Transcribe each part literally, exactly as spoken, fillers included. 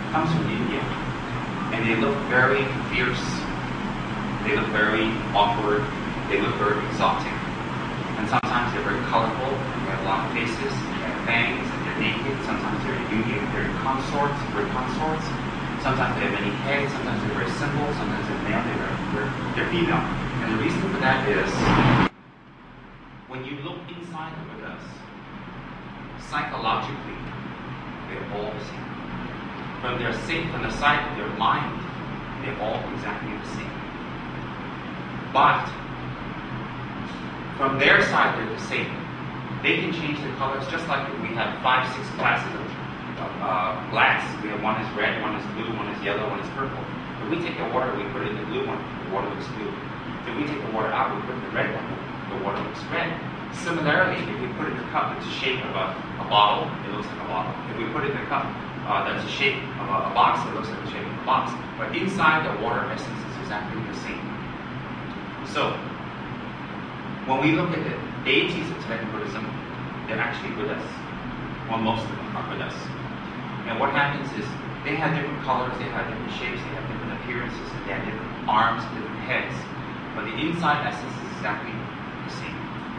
comes from India, and they look very fierce. They look very awkward. They look very exotic. And sometimes they're very colorful. They have long faces. They have fangs. And they're naked. Sometimes they're union. They're consorts. They're consorts. Sometimes they have many heads. Sometimes they're very simple. Sometimes they're male. They're, they're, they're female. And the reason for that is when you look inside the Buddhas, psychologically, they're all the same. From their from the side of their mind, they're all exactly the same. But from their side, they're the same. They can change the colors just like we have five, six classes of uh, blacks. We have one is red, one is blue, one is yellow, one is purple. If we take the water, we put it in the blue one, the water looks blue. If we take the water out, we put it in the red one, the water looks red. Similarly, if we put it in a cup that's the shape of a, a bottle, it looks like a bottle. If we put it in a cup uh, that's the shape of a, a box, it looks like the shape of a box. But inside the water essence is exactly the same. So, when we look at the deities of Tibetan Buddhism, they're actually Buddhas. Well, most of them are Buddhas. And what happens is, they have different colors, they have different shapes, they have different appearances, and they have different arms, different heads. But the inside essence is exactly the same.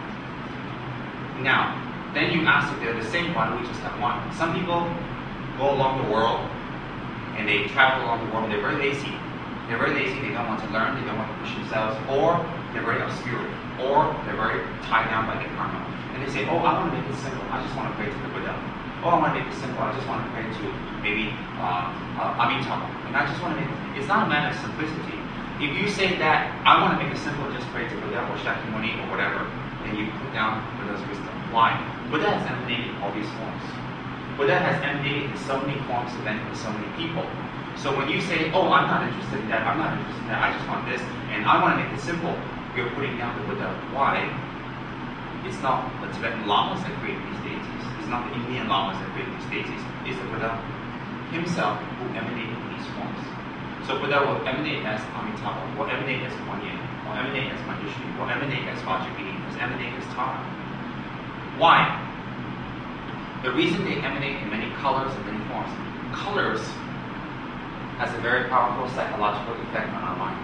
Now, then you ask if they're the same, why don't we just have one? Some people go along the world, and they travel along the world, and they're very lazy. They're very lazy, they don't want to learn, they don't want to push themselves, or they're very obscure, or they're very tied down by their karma. And they say, oh, I want to make it simple, I just want to pray to the Buddha. Oh, I want to make it simple, I just want to pray to maybe uh, uh, Amitabha. And I just want to make it, it's not a matter of simplicity. If you say that, I want to make it simple, just pray to Buddha or Shakyamuni or whatever, then you put down Buddha's wisdom. Why? Buddha has emanated in all these forms. Buddha has emanated in so many forms to benefit so many people. So when you say, oh, I'm not interested in that, I'm not interested in that, I just want this, and I want to make it simple, you're putting down the Buddha. Why? It's not the Tibetan Lamas that created these deities. It's not the Indian Lamas that created these deities. It's the Buddha himself who emanated in these forms. So Buddha will emanate as Amitabha, will emanate as Kuan Yin, will emanate as Manjushri, will emanate as Vajrayana, will emanate as Tara. Why? The reason they emanate in many colors and many forms, colors has a very powerful psychological effect on our mind.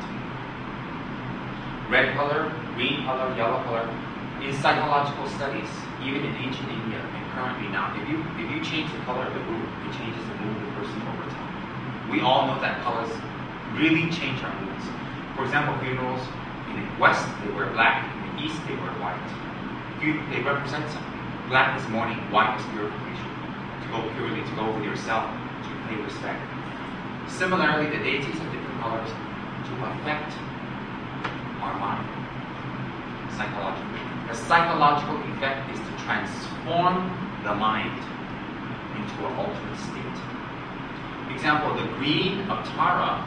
Red color, green color, yellow color. In psychological studies, even in ancient India and currently now, if you if you change the color of the room, it changes the mood of the person over time. We all know that colors really change our moods. For example, funerals in the West they wear black, in the East they wear white. They represent something. Black is mourning, white is purification. To go purely, to go with yourself, to pay respect. Similarly, the deities have different colors to affect our mind psychologically. The psychological effect is to transform the mind into an alternate state. Example, the green of Tara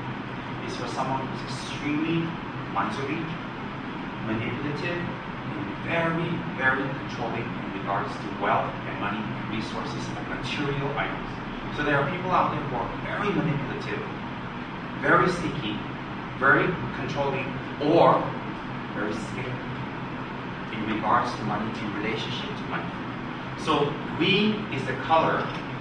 is for someone who's extremely miserly, manipulative, and very, very controlling in regards to wealth and money and resources and material items. So there are people out there who are very manipulative, very sneaky, very controlling, or very scared in regards to money, in relationship to money. So green is the color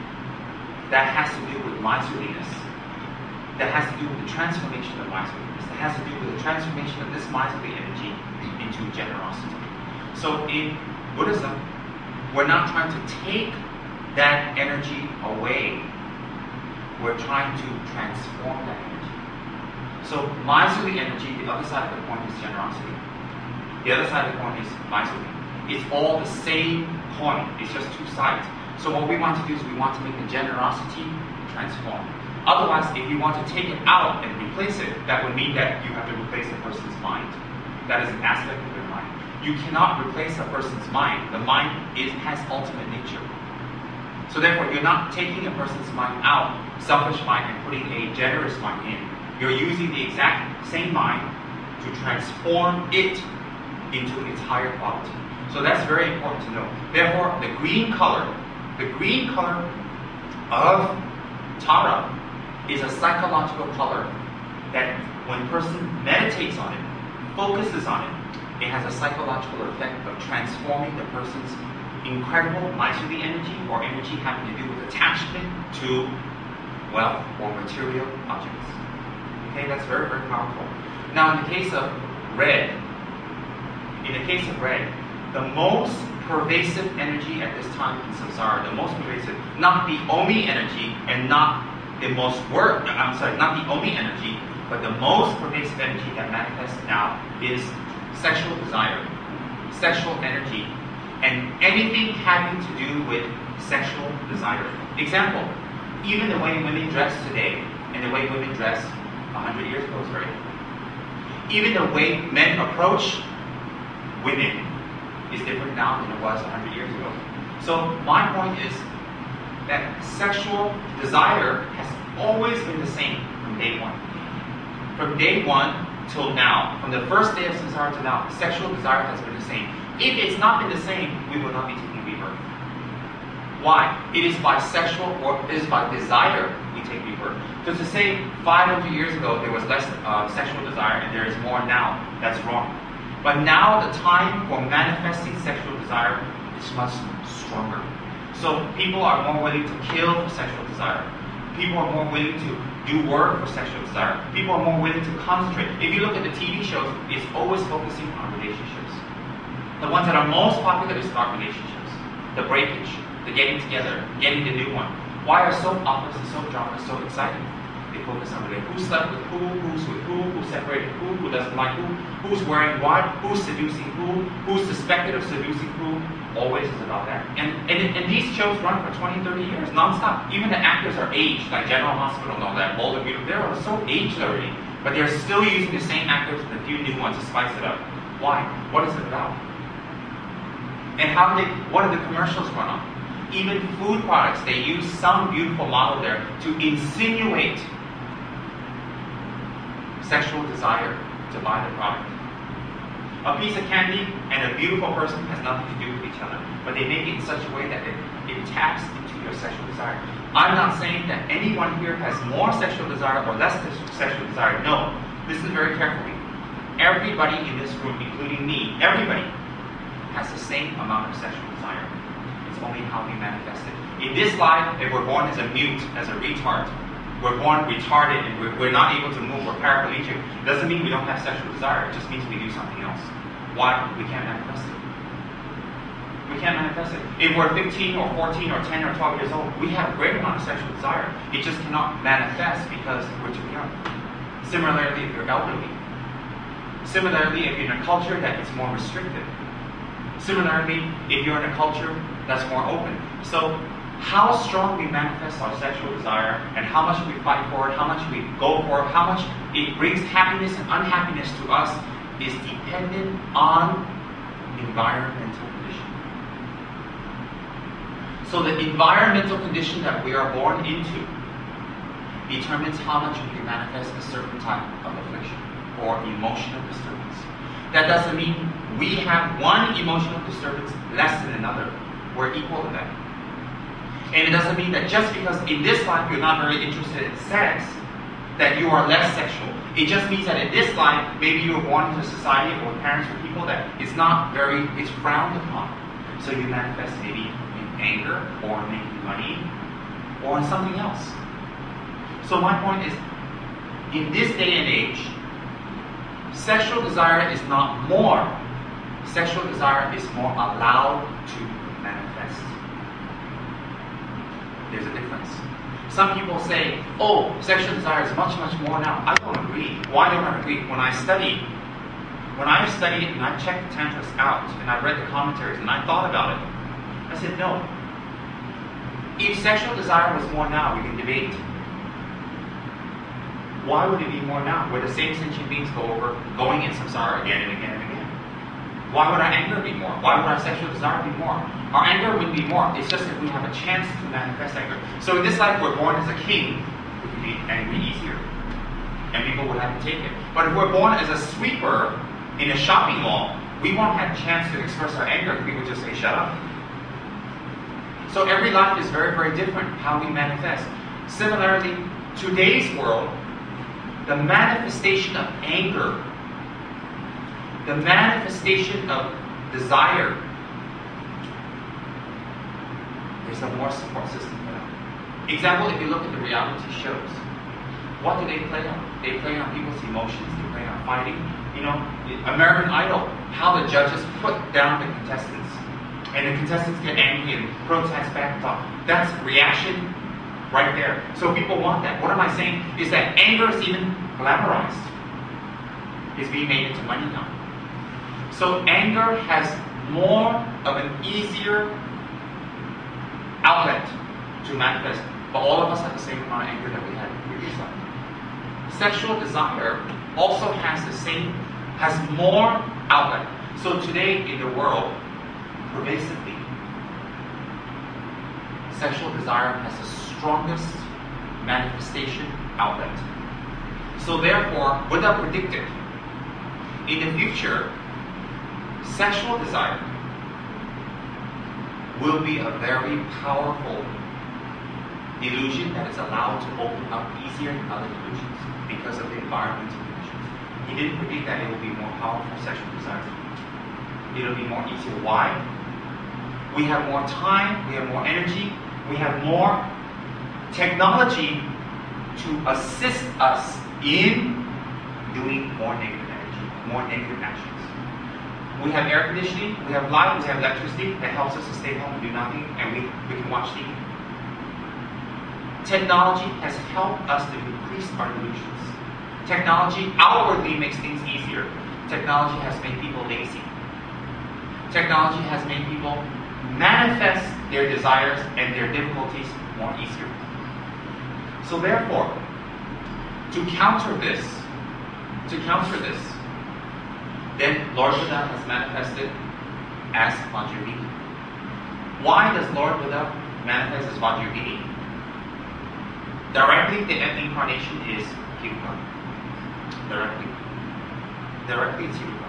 that has to do with miserliness, that has to do with the transformation of miserliness, that has to do with the transformation of this miserly energy into generosity. So in Buddhism, we're not trying to take that energy away. We're trying to transform that energy. So miserly energy, the other side of the coin is generosity. The other side of the coin is miserly. It's all the same coin. It's just two sides. So what we want to do is we want to make the generosity transform. Otherwise, if you want to take it out and replace it, that would mean that you have to replace a person's mind. That is an aspect of their mind. You cannot replace a person's mind. The mind is, has ultimate nature. So therefore, you're not taking a person's mind out, selfish mind, and putting a generous mind in. You're using the exact same mind to transform it into its higher quality. So that's very important to know. Therefore, the green color, the green color of Tara is a psychological color that when a person meditates on it, focuses on it, it has a psychological effect of transforming the person's incredible miserly energy or energy having to do with attachment to wealth, or material objects. Okay, that's very, very powerful. Now, in the case of red, in the case of red, the most pervasive energy at this time in samsara, the most pervasive, not the only energy and not the most work, I'm sorry, not the only energy, but the most pervasive energy that manifests now is sexual desire, sexual energy, and anything having to do with sexual desire. Example, even the way women dress today and the way women dress one hundred years ago is very different. Even the way men approach women is different now than it was one hundred years ago. So my point is that sexual desire has always been the same from day one. From day one till now, from the first day of samsara to now, sexual desire has been the same. If it's not been the same, we will not be taking rebirth. Why? It is by sexual or it is by desire we take rebirth. So to say five hundred years ago there was less uh, sexual desire and there is more now, that's wrong. But now the time for manifesting sexual desire is much stronger. So people are more willing to kill for sexual desire. People are more willing to do work for sexual desire. People are more willing to concentrate. If you look at the T V shows, it's always focusing on relationships. The ones that are most popular is about relationships. The breakage, the getting together, getting the new one. Why are soap operas and soap dramas so exciting? They focus on who slept with who, who's with who, who separated who, who doesn't like who, who's wearing what, who's seducing who, who's suspected of seducing who. Always is about that. And, and, and these shows run for twenty, thirty years, non-stop. Even the actors are aged, like General Hospital and all that, Boulder Beetle, they're so aged already. But they're still using the same actors and a few new ones to spice it up. Why? What is it about? And how do they, what are the commercials run on? Even food products, they use some beautiful model there to insinuate sexual desire to buy the product. A piece of candy and a beautiful person has nothing to do with each other, but they make it in such a way that it, it taps into your sexual desire. I'm not saying that anyone here has more sexual desire or less sexual desire. No, listen very carefully. Everybody in this room, including me, everybody has the same amount of sexual desire. It's only how we manifest it. In this life, if we're born as a mute, as a retard, we're born retarded and we're, we're not able to move, we're paraplegic, it doesn't mean we don't have sexual desire, it just means we do something else. Why? We can't manifest it. We can't manifest it. If we're fifteen or fourteen or ten or twelve years old, we have a great amount of sexual desire. It just cannot manifest because we're too young. Similarly, if you're elderly. Similarly, if you're in a culture that is more restricted. Similarly, if you're in a culture that's more open. So, how strong we manifest our sexual desire and how much we fight for it, how much we go for it, how much it brings happiness and unhappiness to us is dependent on environmental condition. So the environmental condition that we are born into determines how much we can manifest a certain type of affliction or emotional disturbance. That doesn't mean we have one emotional disturbance less than another. We're equal to that. And it doesn't mean that just because in this life you're not very interested in sex, that you are less sexual. It just means that in this life, maybe you were born into a society or parents or people that it's not very, it's frowned upon. So you manifest maybe in anger or making money or in something else. So my point is, in this day and age, sexual desire is not more. Sexual desire is more allowed to manifest. There's a difference. Some people say, oh, sexual desire is much, much more now. I don't agree. Why don't I agree? When I studied, when I studied and I checked the Tantras out and I read the commentaries and I thought about it, I said, no. If sexual desire was more now, we can debate. Why would it be more now? Where the same sentient beings go over, going in samsara again and again and again. Why would our anger be more? Why would our sexual desire be more? Our anger would be more. It's just that we have a chance to manifest anger. So in this life, we're born as a king, we can be angry easier. And people would have to take it. But if we're born as a sweeper in a shopping mall, we won't have a chance to express our anger. We would just say, shut up. So every life is very, very different, how we manifest. Similarly, today's world, the manifestation of anger, the manifestation of desire, there's a more support system for that. Example, if you look at the reality shows, what do they play on? They play on people's emotions, they play on fighting. You know, American Idol, how the judges put down the contestants. And the contestants get angry and protest back and talk. That's reaction right there. So people want that. What am I saying? Is that anger is even glamorized. It's being made into money now. So anger has more of an easier outlet to manifest. But all of us have the same amount of anger that we had in the previous life. Sexual desire also has the same, has more outlet. So today in the world, pervasively, sexual desire has the strongest manifestation outlet. So therefore, Buddha predicted, in the future, sexual desire will be a very powerful delusion that is allowed to open up easier than other delusions because of the environmental conditions. He didn't predict that it will be more powerful sexual desire. It will be more easier. Why? We have more time, we have more energy, we have more technology to assist us in doing more negative energy, more negative actions. We have air conditioning, we have light, we have electricity that helps us to stay home and do nothing, and we, we can watch T V. Technology has helped us to increase our delusions. Technology outwardly makes things easier. Technology has made people lazy. Technology has made people manifest their desires and their difficulties more easier. So therefore, to counter this, to counter this, then Lord Buddha has manifested as Vajrayogini. Why does Lord Buddha manifest as Vajrayogini? Directly, the incarnation is Hiruka. Directly. Directly, it's Hiruka.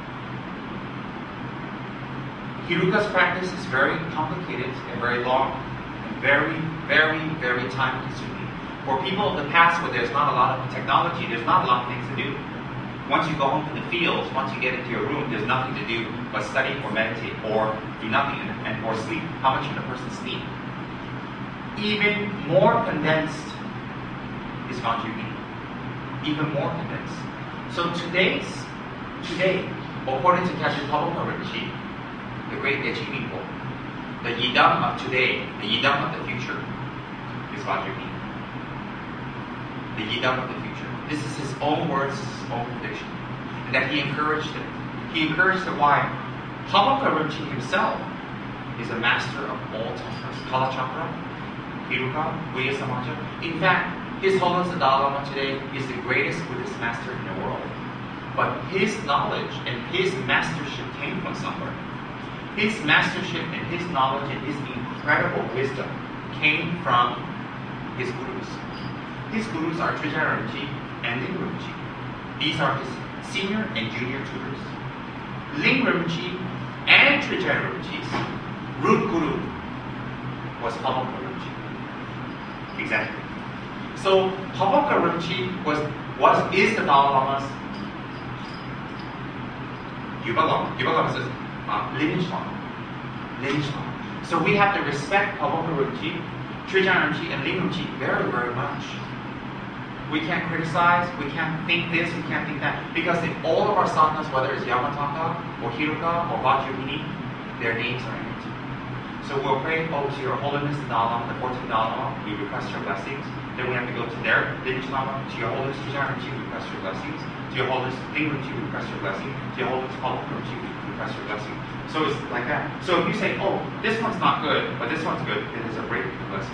Hiruka's practice is very complicated and very long, and very, very, very time consuming. For people of the past where there's not a lot of technology, there's not a lot of things to do. Once you go home to the fields, once you get into your room, there's nothing to do but study or meditate or do nothing and, and or sleep. How much can a person sleep? Even more condensed is Vajrayogini. Even more condensed. So today's, today, according to Kajun Pabloka Rinpoche, the great achieving goal, the Yidam of today, the Yidam of the future, is Vajrayogini. The Yidam of the future. This is his own words, his own prediction. And that he encouraged it. He encouraged it. Why? Pabloka Rinpoche himself is a master of all chakras. Kala chakra, Hiruka, Guhya Samaja. In fact, His Holiness the Dalai Lama today is the greatest Buddhist master in the world. But his knowledge and his mastership came from somewhere. His mastership and his knowledge and his incredible wisdom came from his gurus. His gurus are Trijaya Rinpoche and Ling Rinpoche. These are his senior and junior tutors. Ling Rinpoche and Trijaya Rinpoche's root guru was Pabloka Rinpoche. Exactly. So Pabloka Rinpoche was, was is the Dalai Lama's Yuba Lama. Yuba Lama says uh, lineage Lama. Lineage Lama. So we have to respect Pabloka Rinpoche, Trijaya Rinpoche, and Ling Rinpoche very, very much. We can't criticize, we can't think this, we can't think that. Because in all of our sadhanas, whether it's Yamataka or Hiruka or Vajrayogini, their names are in it. So we'll pray, oh, to Your Holiness the Dalai Lama, the fourteenth Dalai Lama, we request your blessings. Then we have to go to their lineage Lama, to Your Holiness Trijaya Rinpoche, we request your blessings. To Your Holiness Ling Rinpoche, we request your blessing. To Your Holiness Pabloka Rinpoche, we request your blessing. So it's like that. So if you say, oh, this one's not good, but this one's good, it is a break of the blessing.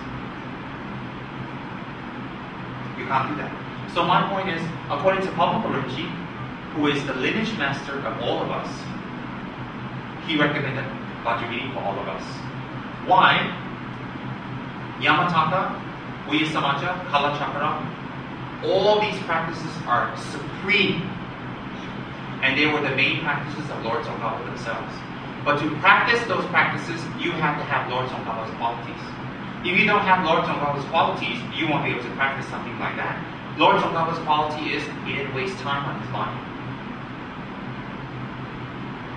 You can't do that. So my point is, according to Pabloka Rinpoche, who is the lineage master of all of us, he recommended Vajrayogini for all of us. Why? Yamataka, Guhya Samaja, Kala Chakra, all these practices are supreme. And they were the main practices of Lord Tsongkhapa themselves. But to practice those practices, you have to have Lord Tsongkhapa's qualities. If you don't have Lord Tsongkhapa's qualities, you won't be able to practice something like that. Lord Tsongkhapa's quality is he didn't waste time on his body.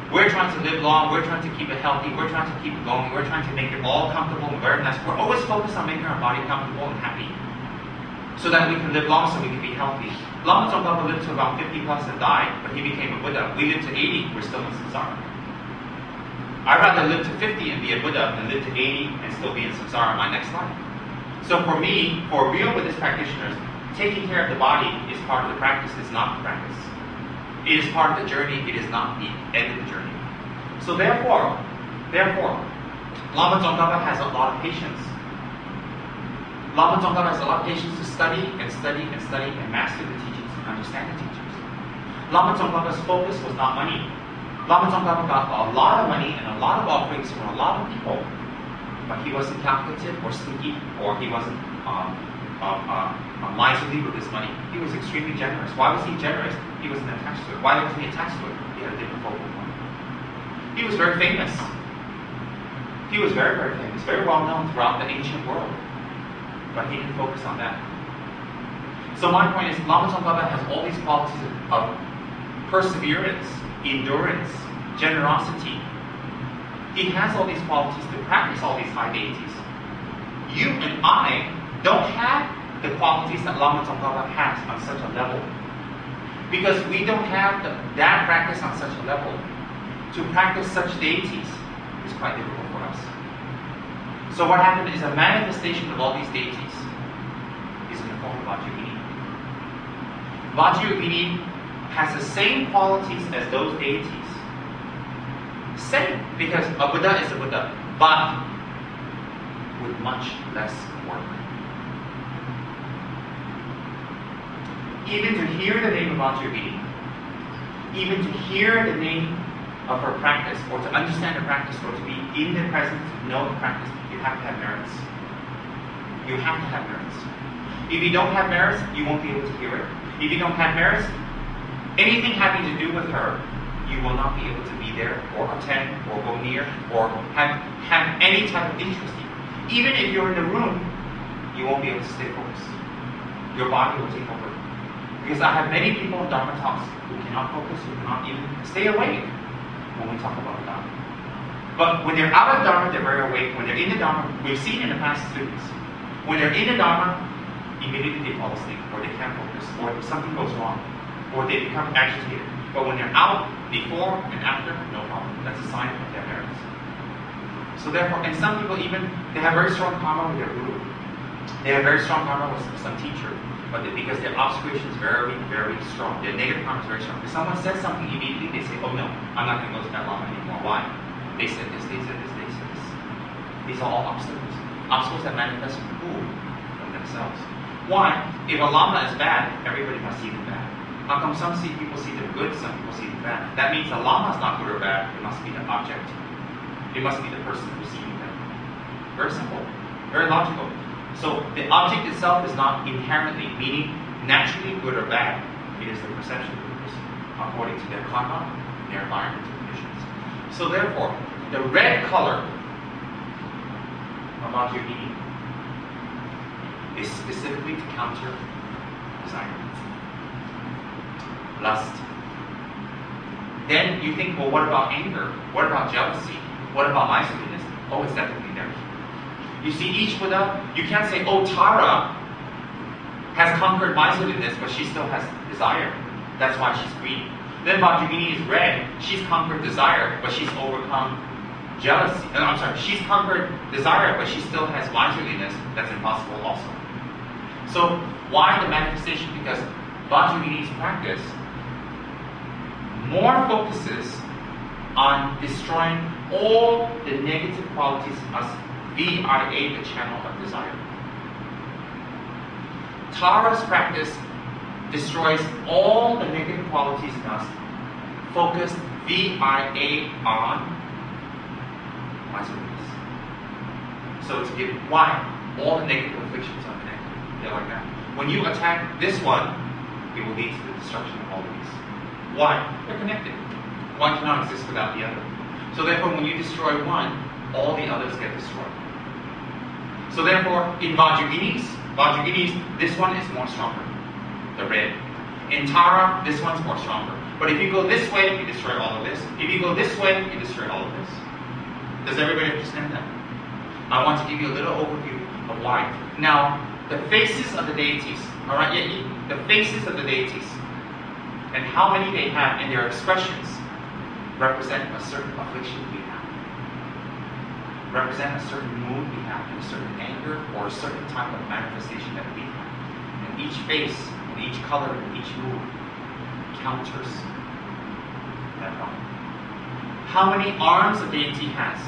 We're trying to live long, we're trying to keep it healthy, we're trying to keep it going, we're trying to make it all comfortable and very nice. We're always focused on making our body comfortable and happy, so that we can live long, so we can be healthy. Lama Tsongkhapa lived to about fifty plus and died, but he became a Buddha. We live to eighty, we're still in samsara. I'd rather live to fifty and be a Buddha than live to eighty and still be in samsara in my next life. So for me, for real Buddhist practitioners, taking care of the body is part of the practice, it's not the practice. It is part of the journey, it is not the end of the journey. So therefore, therefore, Lama Tsongkhapa has a lot of patience. Lama Tsongkhapa has a lot of patience to study and study and study and master the teachings and understand the teachings. Lama Tsongkhapa's focus was not money. Lama Tsongkhapa got a lot of money and a lot of offerings from a lot of people, but he wasn't calculative or sneaky, or he wasn't um, uh, uh, uh, miserly with his money. He was extremely generous. Why was he generous? He wasn't attached to it. Why wasn't he attached to it? He had a different focal point. He was very famous. He was very, very famous, very well known throughout the ancient world. But he didn't focus on that. So my point is, Lama Tsongkhapa has all these qualities of, of perseverance, endurance, generosity. He has all these qualities to practice all these high deities. You and I don't have the qualities that Lama Tsongkhapa has on such a level. Because we don't have the, that practice on such a level. To practice such deities is quite difficult for us. So what happened is a manifestation of all these deities is in the form of Vajrayogini. Vajrayogini has the same qualities as those deities. Same, because a Buddha is a Buddha, but with much less work. Even to hear the name of Vajrayogini, even to hear the name of her practice, or to understand the practice, or to be in the presence, to know the practice, you have to have merits. You have to have merits. If you don't have merits, you won't be able to hear it. If you don't have merits, anything having to do with her, you will not be able to be there, or attend, or go near, or have, have any type of interest in. Even if you're in the room, you won't be able to stay focused. Your body will take over. Because I have many people in Dharma talks who cannot focus, who cannot even stay awake when we talk about the Dharma. But when they're out of Dharma, they're very awake. When they're in the Dharma, we've seen in the past students, when they're in the Dharma, immediately they fall asleep, or they can't focus, or something goes wrong, or they become agitated. But when they're out, before and after, no problem. That's a sign of their merits. So therefore, and some people even, they have very strong karma with their guru. They have very strong karma with some teacher. But they, because their obscuration is very, very strong, their negative karma is very strong. If someone says something immediately, they say, oh no, I'm not going to go to that lama anymore. Why? They said this, they said this, they said this. These are all obstacles. Obstacles that manifest from who? From themselves. Why? If a lama is bad, everybody must see them bad. How come some see people see them good, some people see them bad? That means the lama is not good or bad, it must be the object. It must be the person who's seeing them. Very simple, very logical. So the object itself is not inherently, meaning naturally good or bad. It is the perception of the person according to their karma, their environmental conditions. So therefore, the red color of Vajrayogini is specifically to counter desire, lust. Then you think, well, what about anger? What about jealousy? What about miserliness? Oh, it's definitely there. You see, each Buddha, you can't say, oh, Tara has conquered miserliness, but she still has desire. That's why she's green. Then Vajrayogini is red. She's conquered desire, but she's overcome jealousy. No, I'm sorry, she's conquered desire, but she still has miserliness. That's impossible also. So why the manifestation? Because Vajrayogini's practice more focuses on destroying all the negative qualities of V I A, the channel of desire. Tara's practice destroys all the negative qualities in us, focused V I A on miserliness. So it's given. Why? All the negative afflictions are connected. They're like that. When you attack this one, it will lead to the destruction of all of these. Why? They're connected. One cannot exist without the other. So therefore, when you destroy one, all the others get destroyed. So therefore, in Vajrayogini's, Vajrayogini's, this one is more stronger, the red. In Tara, this one's more stronger. But if you go this way, you destroy all of this. If you go this way, you destroy all of this. Does everybody understand that? I want to give you a little overview of why. Now, the faces of the deities, all right, yeah, the faces of the deities, and how many they have in their expressions represent a certain affliction we have, represent a certain mood we have, and a certain anger or a certain type of manifestation that we have. And each face, and each color, and each mood counters that problem. How many arms a deity has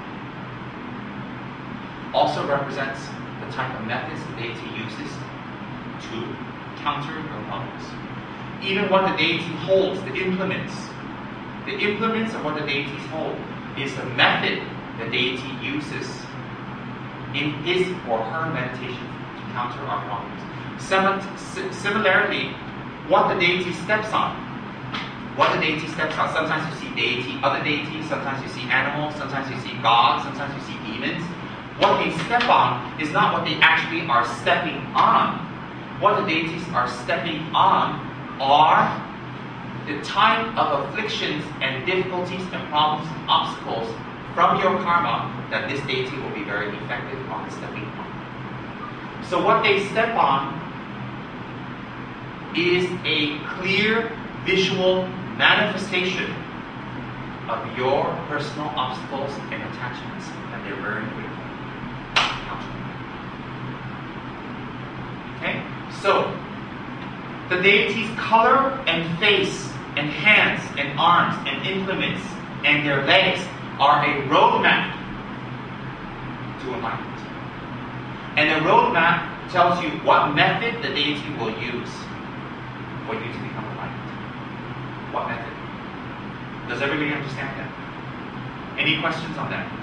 also represents the type of methods the deity uses to counter your problems. Even what the deity holds, the implements, the implements of what the deities hold is the method the deity uses in his or her meditation to counter our problems. Sim- similarly, what the deity steps on, what the deity steps on. Sometimes you see deity, other deities, sometimes you see animals, sometimes you see gods, sometimes you see demons. What they step on is not what they actually are stepping on. What the deities are stepping on are the type of afflictions and difficulties and problems and obstacles from your karma that this deity will be very effective on stepping on. So what they step on is a clear visual manifestation of your personal obstacles and attachments, and they're very critical. Okay? So, the deity's color and face and hands and arms and implements and their legs are a roadmap to enlightenment. And the roadmap tells you what method the deity will use for you to become enlightened. What method? Does everybody understand that? Any questions on that?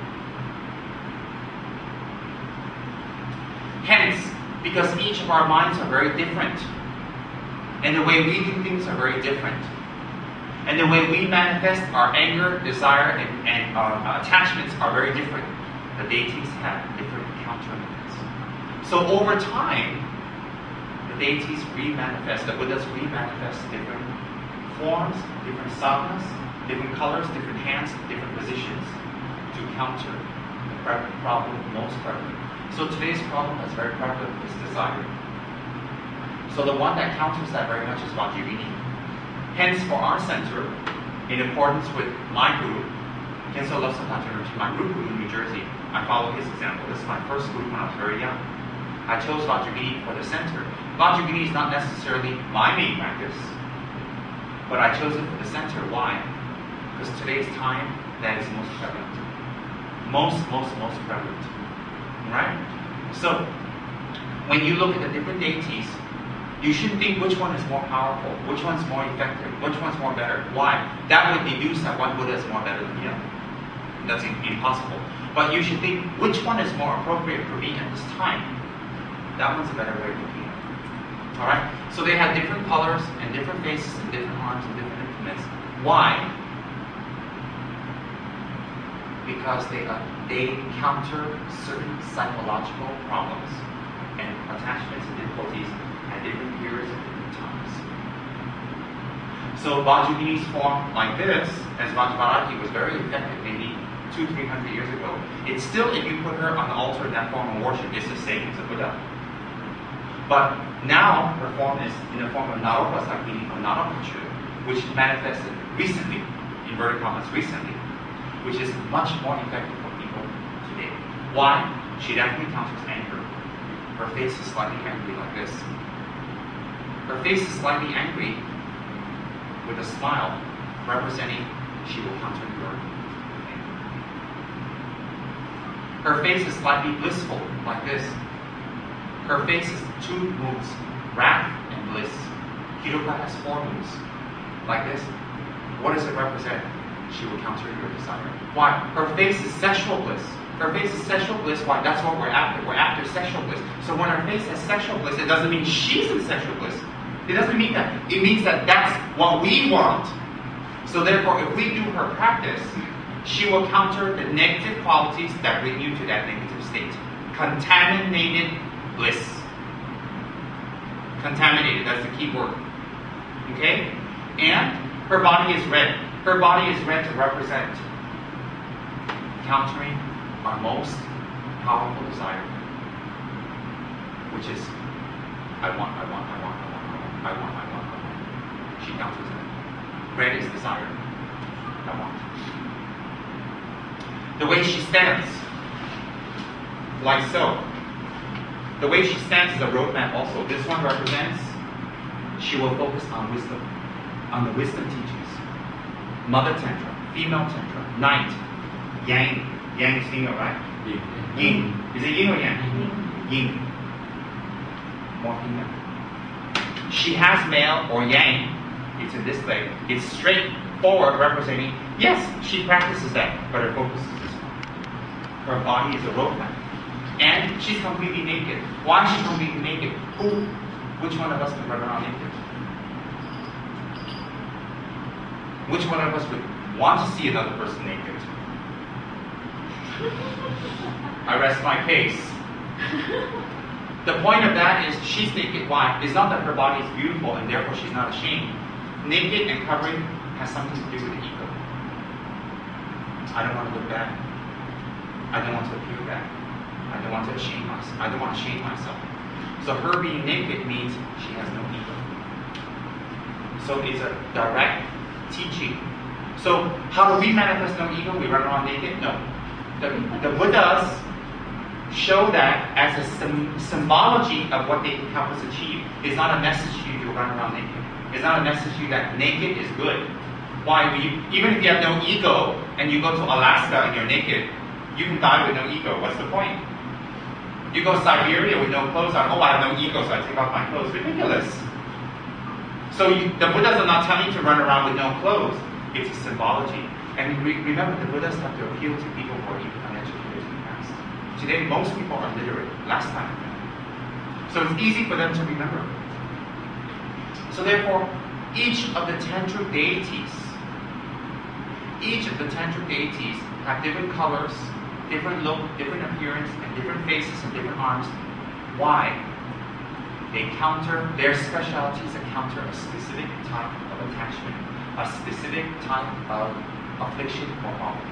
Hence, because each of our minds are very different, and the way we do things are very different, and the way we manifest our anger, desire, and, and uh, attachments are very different, the deities have different countermeasures. So over time, the deities re-manifest, the Buddhas re-manifest different forms, different sadhanas, different colors, different hands, different positions to counter the problem most prevalent. So today's problem is very prevalent is desire. So the one that counters that very much is Vajrayana. Hence, for our center, in accordance with my guru, Khenso Lobsang Thakur, my guru in New Jersey, I follow his example. This is my first guru when I was very young. I chose Vajrayana for the center. Vajrayana is not necessarily my main practice, but I chose it for the center. Why? Because today's time, that is most prevalent. Most, most, most prevalent. Right? So, when you look at the different deities, you shouldn't think which one is more powerful, which one's more effective, which one's more better. Why? That would deduce that one Buddha is more better than the other. That's impossible. But you should think which one is more appropriate for me at this time. That one's a better way of looking at it. Alright? So they have different colors and different faces and different arms and different implements. Why? Because they uh, they counter certain psychological problems and attachments and difficulties at different periods and different times. So Vajrayani's form like this, as Vajravarati was very effective maybe two, three hundred years ago. It's still, if you put her on the altar in that form of worship, it's the same as a Buddha. But now her form is in the form of Naropa Sakini or Naropachu, which manifested recently, inverted commas recently, which is much more effective for people today. Why? She definitely counters anger. Her face is slightly angry like this. Her face is slightly angry with a smile, representing she will counter your anger. Her face is slightly blissful like this. Her face is two moods, wrath and bliss. Kiruka has four moods like this. What does it represent? She will counter your desire. Why? Her face is sexual bliss. Her face is sexual bliss. Why? That's what we're after. We're after sexual bliss. So when her face has sexual bliss, it doesn't mean she's in sexual bliss. It doesn't mean that. It means that that's what we want. So therefore, if we do her practice, she will counter the negative qualities that bring you to that negative state. Contaminated bliss. Contaminated, that's the key word. Okay? And Her body is red. Her body is red to represent countering our most powerful desire, which is I want, I want, I want, I want, I want, I want, I want, I want. She counters it. Red is desire. I want. The way she stands, like so. The way she stands is a roadmap also. This one represents she will focus on wisdom, on the wisdom teachings. Mother Tantra, female Tantra, night, yang. Yang is female, right? Yin. Yin. Is it yin or yang? Yin. More female. She has male or yang. It's in this leg. It's straightforward, representing, yes, she practices that, but her focus is this one. Her body is a roadmap. And she's completely naked. Why is she completely naked? Who? Which one of us would run around naked? Which one of us would want to see another person naked? I rest my case. The point of that is she's naked. Why? It's not that her body is beautiful and therefore she's not ashamed. Naked and covering has something to do with the ego. I don't want to look bad. I don't want to appear bad. I don't want to shame myself. I don't want to shame myself. So her being naked means she has no ego. So it's a direct teaching. So how do we manifest no ego? We run around naked? No. The, the Buddhas show that as a sim symbology of what they help us achieve. It's not a message to you to run around naked. It's not a message to you that naked is good. Why? You, even if you have no ego and you go to Alaska and you're naked, you can die with no ego. What's the point? You go to Siberia with no clothes on. Oh, I have no ego, so I take off my clothes. Ridiculous. So you, the Buddhas are not telling you to run around with no clothes. It's a symbology. And re remember, the Buddhas have to appeal to people who are even uneducated in the past. Today, most people are literate. Last time. So it's easy for them to remember. So therefore, each of the tantric deities, each of the tantric deities have different colors, different look, different appearance, and different faces and different arms. Why? They counter, their specialties that counter a specific type of attachment, a specific type of affliction or poverty.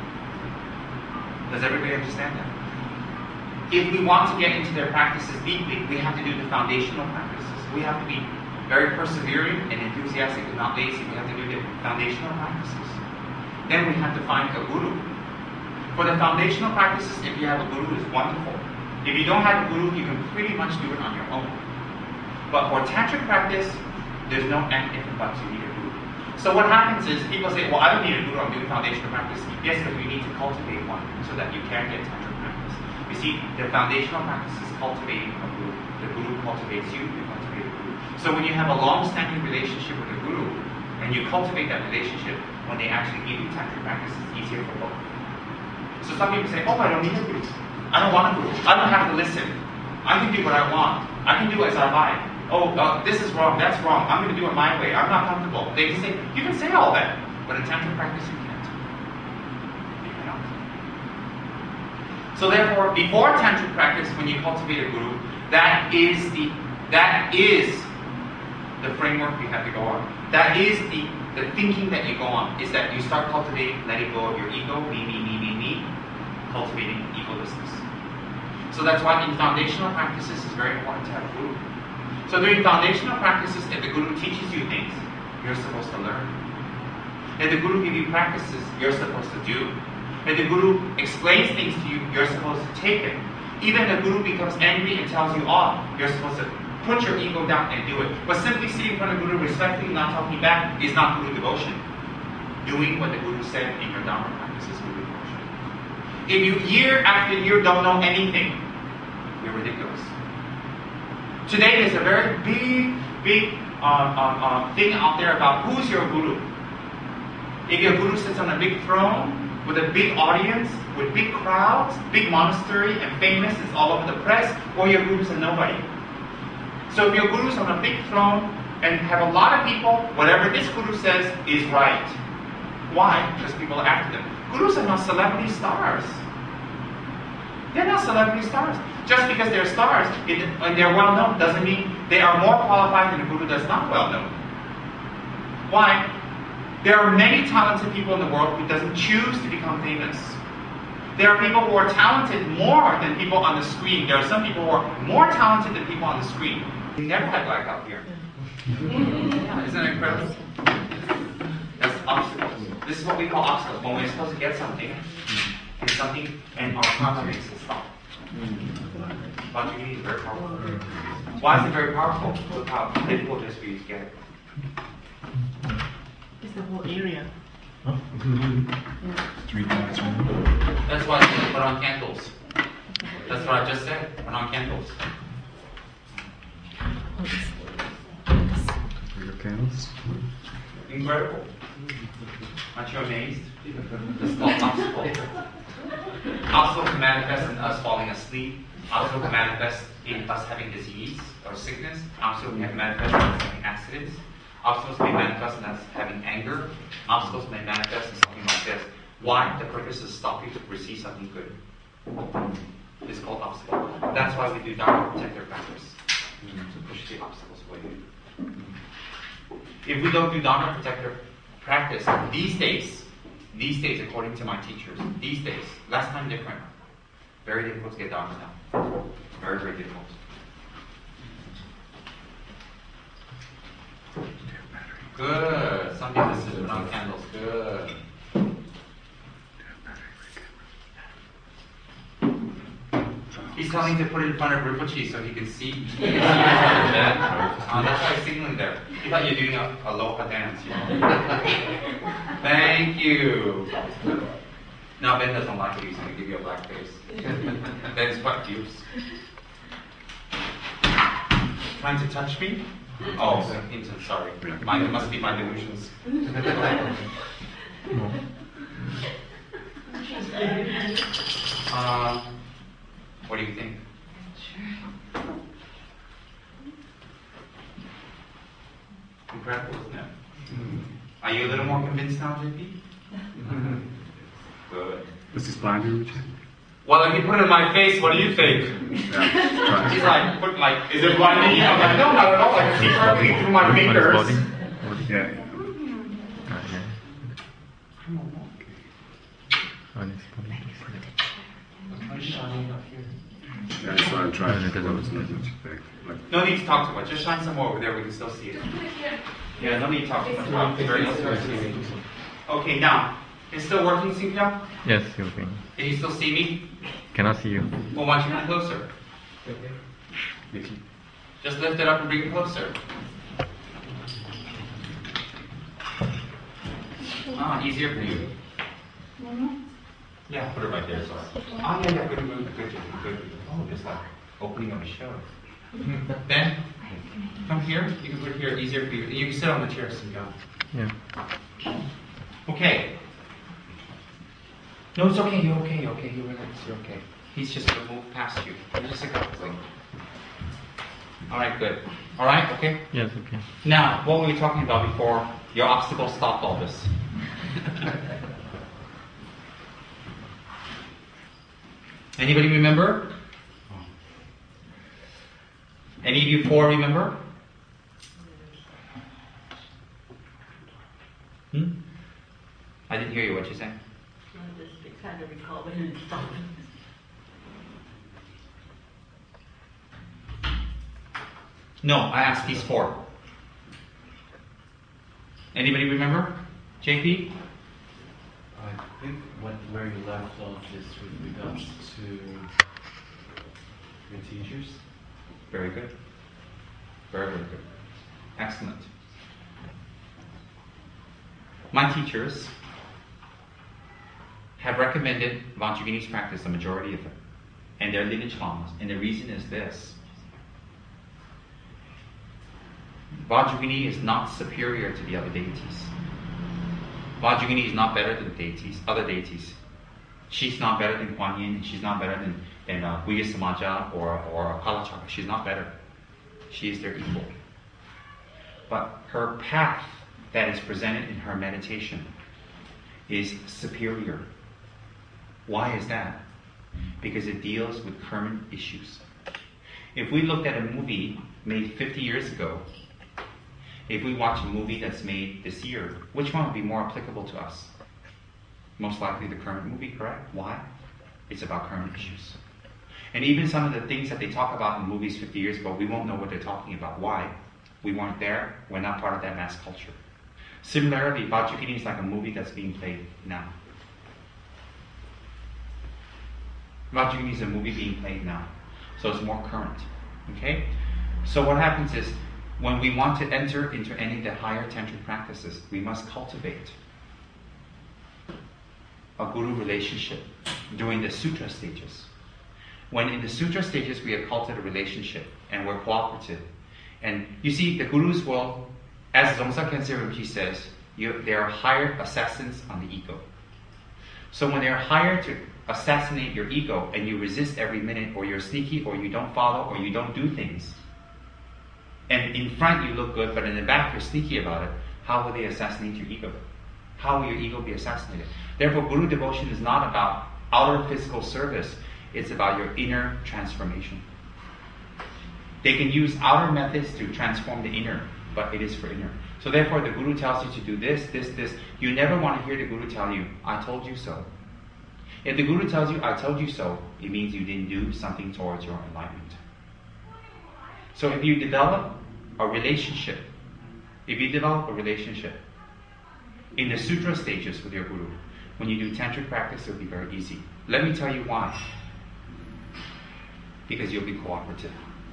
Does everybody understand that? If we want to get into their practices deeply, we have to do the foundational practices. We have to be very persevering and enthusiastic and not lazy. We have to do the foundational practices. Then we have to find a guru. For the foundational practices, if you have a guru, it's wonderful. If you don't have a guru, you can pretty much do it on your own. But for tantric practice, there's no and if and buts. You need a guru. So what happens is people say, well, I don't need a guru, I'm doing foundational practice. Yes, but you need to cultivate one so that you can get tantric practice. You see, the foundational practice is cultivating a guru. The guru cultivates you, you cultivate a guru. So when you have a long-standing relationship with a guru, and you cultivate that relationship, when they actually give you tantric practice, it's easier for both. So some people say, oh, I don't need a guru. I don't want a guru. I don't have to listen. I can do what I want. I can do as I like. Oh, uh, this is wrong, that's wrong. I'm going to do it my way. I'm not comfortable. They can say, you can say all that, but in tantric practice, you can't. You cannot. So therefore, before tantric practice, when you cultivate a guru, that is the that is the framework you have to go on. That is the the thinking that you go on. Is that you start cultivating, letting go of your ego, me, me, me, me, me, cultivating egolessness. So that's why in foundational practices, it's very important to have a guru. So during foundational practices, if the guru teaches you things, you're supposed to learn. If the guru gives you practices, you're supposed to do. If the guru explains things to you, you're supposed to take it. Even if the guru becomes angry and tells you off, you're supposed to put your ego down and do it. But simply sitting in front of the guru respectfully, not talking back, is not guru devotion. Doing what the guru said in your Dharma practice is guru devotion. If you year after year don't know anything, you're ridiculous. Today there's a very big, big uh, uh, uh, thing out there about who's your guru. If your guru sits on a big throne with a big audience, with big crowds, big monastery, and famous, it's all over the press, or your guru's a nobody. So if your guru's on a big throne and have a lot of people, whatever this guru says is right. Why? Because people are after them. Gurus are not celebrity stars. They're not celebrity stars. Just because they're stars it, and they're well known doesn't mean they are more qualified than a guru that's not well known. Why? There are many talented people in the world who doesn't choose to become famous. There are people who are talented more than people on the screen. There are some people who are more talented than people on the screen. We never had blackout here. Yeah, isn't that incredible? That's obstacles. This is what we call obstacles. When we're supposed to get something, and something, and our karma makes it stop. Vajrayani is very powerful. Why is it very powerful? Look how difficult it is for you to get it. It's the whole area. Oh. Three times. That's why I said put on candles. That's what I just said. Put on candles. For your candles. Incredible. Aren't you amazed? This is called obstacle. Obstacle can manifest in us falling asleep. Obstacle can manifest in us having disease or sickness. Obstacle can manifest in us having accidents. Obstacles may manifest in us having anger. Obstacles may manifest in something like this. Why? The purpose is to stop you to receive something good. It's called obstacle. That's why we do Dharma protector practice. To push the obstacles away. If we don't do Dharma protector practice, these days, these days, according to my teachers, these days, last time different. Very difficult to get Dharma now. Very, very difficult. Good. Some people sit around candles. Good. He's telling me to put it in front of Rinpoche so he can see. He can see in front of Ben. Uh, that's why he's signaling there. He thought you were doing a aloha dance, you know. Thank you. Now Ben doesn't like it. He's going to give you a black face. Ben's quite fierce. Trying to touch me? Oh, Hinton, sorry. Mine, it must be my delusions. um, what do you think? Sure. Incredible, isn't it? Mm-hmm. Are you a little more convinced now, J P? Mm-hmm. Good. Is this blinding? Well, if you put it in my face, what do you think? Yeah, He's like, put like, is it blinding? I'm like, no, not at all. I can see perfectly through my fingers. Body? Body? Yeah. yeah. Yeah, that's why I'm trying to close not much effect. Like, no need to talk too much. Just shine some more over there. We can still see it. Yeah, no need to talk too much. Wow, very interesting. Okay, now, it's still working, Singpyo? Yes, working. Can you still see me? Cannot see you. Well, why don't you come closer? Just lift it up and bring it closer. Ah, easier for you. Yeah, put it right there. Sorry. Ah, yeah, yeah, good move, good, good, good. Oh, just like opening up a show. Ben, come here. You can put it here. Easier for you. You can sit on the chair, Singpyo. Yeah. Okay. No, it's okay. You're okay. You're okay. You relax. You're okay. He's just gonna move past you. You're just a couple. All right. Good. All right. Okay. Yes. Okay. Now, what were we talking about before your obstacle stopped all this? Anybody remember? Any of you four remember? Hmm? I didn't hear you. What you saying? I just kind of recall when it stopped. No, I asked these four. Anybody remember? J P? I think what, where you left off is with regards to your teachers. Very good. Very, very good. Excellent. My teachers have recommended Vajrayani's practice, the majority of them, and their lineage lamas. And the reason is this. Vajrayani is not superior to the other deities. Vajrayani is not better than deities, other deities. She's not better than Kuan Yin, she's not better than, than uh, Guhya Samaja or, or Kalachaka. She's not better. She is their equal. But her path that is presented in her meditation is superior. Why is that? Because it deals with current issues. If we looked at a movie made fifty years ago, If we watch a movie that's made this year, which one would be more applicable to us? Most likely the current movie, correct? Why? It's about current issues. And even some of the things that they talk about in movies fifty years ago, we won't know what they're talking about. Why? We weren't there. We're not part of that mass culture. Similarly, Bajukini is like a movie that's being played now. Bajukini is a movie being played now. So it's more current. Okay? So what happens is, when we want to enter into any of the higher tantric practices, we must cultivate a guru relationship during the sutra stages. When in the sutra stages we have cultivated a relationship and we're cooperative. And you see, the gurus will, as Zongsa Khyentse Rinpoche says, you, they are hired assassins on the ego. So when they're hired to assassinate your ego and you resist every minute, or you're sneaky, or you don't follow, or you don't do things, and in front you look good, but in the back you're sneaky about it, how will they assassinate your ego? How will your ego be assassinated? Therefore, guru devotion is not about outer physical service, it's about your inner transformation. They can use outer methods to transform the inner, but it is for inner. So therefore, the guru tells you to do this, this, this. You never want to hear the guru tell you, I told you so. If the guru tells you, I told you so, it means you didn't do something towards your enlightenment. So if you develop a relationship, if you develop a relationship in the sutra stages with your guru, when you do tantric practice, it will be very easy. Let me tell you why. Because you'll be cooperative.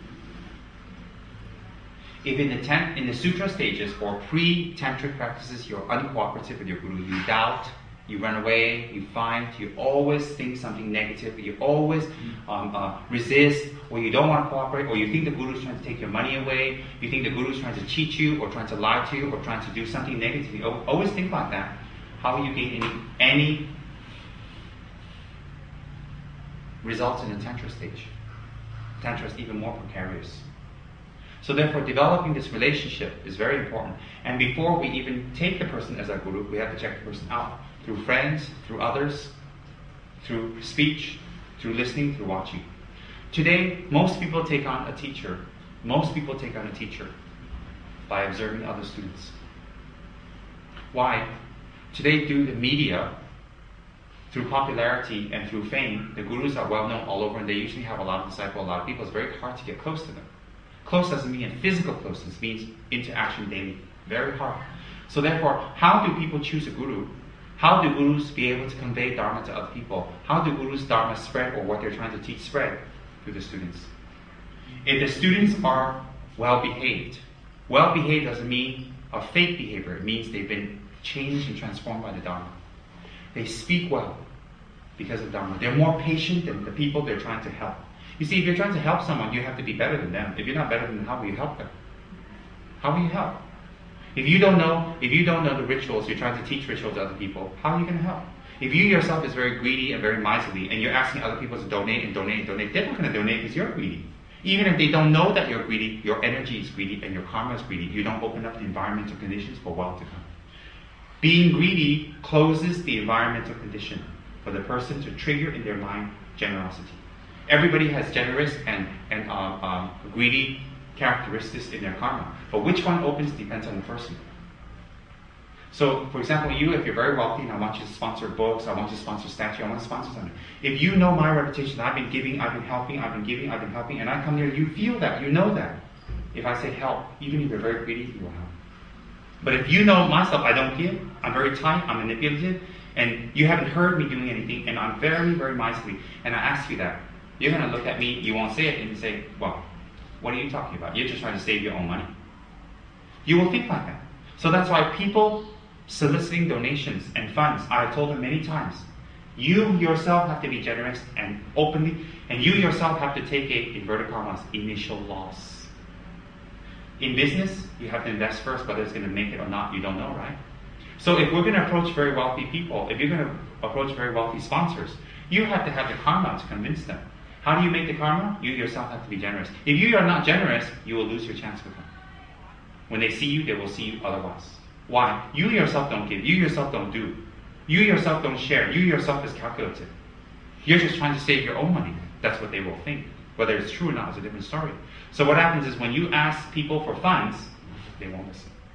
If in the, tan- in the sutra stages or pre-tantric practices you're uncooperative with your guru, you doubt, you run away, you fight, you always think something negative, you always um, uh, resist, or you don't want to cooperate, or you think the guru is trying to take your money away, you think the guru is trying to cheat you, or trying to lie to you, or trying to do something negative, you always think like that. How will you gain any, any results in the tantra stage? Tantra is even more precarious. So therefore, developing this relationship is very important. And before we even take the person as our guru, we have to check the person out. Through friends, through others, through speech, through listening, through watching. Today, most people take on a teacher. Most people take on a teacher by observing other students. Why? Today, through the media, through popularity and through fame, the gurus are well known all over, and they usually have a lot of disciples, a lot of people. It's very hard to get close to them. Close doesn't mean a physical closeness, it means interaction daily. Very hard. So therefore, how do people choose a guru? How do gurus be able to convey Dharma to other people? How do gurus' Dharma spread, or what they're trying to teach spread through the students? If the students are well-behaved, well-behaved doesn't mean a fake behavior. It means they've been changed and transformed by the Dharma. They speak well because of Dharma. They're more patient than the people they're trying to help. You see, if you're trying to help someone, you have to be better than them. If you're not better than them, how will you help them? How will you help? If you don't know, if you don't know the rituals, you're trying to teach rituals to other people, how are you going to help? If you yourself is very greedy and very miserly, and you're asking other people to donate and donate and donate, they're not going to donate because you're greedy. Even if they don't know that you're greedy, your energy is greedy and your karma is greedy. You don't open up the environmental conditions for wealth to come. Being greedy closes the environmental condition for the person to trigger in their mind generosity. Everybody has generous and, and uh, um, greedy characteristics in their karma. But which one opens depends on the person. So, for example, you, if you're very wealthy and I want you to sponsor books, I want you to sponsor statue, I want to sponsor something. If you know my reputation, I've been giving, I've been helping, I've been giving, I've been helping, and I come here, you feel that, you know that. If I say help, even if you're very greedy, you will help. But if you know myself, I don't give, I'm very tight, I'm manipulative, and you haven't heard me doing anything, and I'm very, very miserly, and I ask you that, you're going to look at me, you won't say it, and you say, well, what are you talking about? You're just trying to save your own money. You will think like that. So that's why people soliciting donations and funds, I've told them many times, you yourself have to be generous and openly, and you yourself have to take a, inverted commas, initial loss. In business, you have to invest first, whether it's going to make it or not, you don't know, right? So if we're going to approach very wealthy people, if you're going to approach very wealthy sponsors, you have to have the karma to convince them. How do you make the karma? You yourself have to be generous. If you are not generous, you will lose your chance with them. When they see you, they will see you otherwise. Why? You yourself don't give. You yourself don't do. You yourself don't share. You yourself is calculative. You're just trying to save your own money. That's what they will think. Whether it's true or not is a different story. So what happens is when you ask people for funds, they won't listen.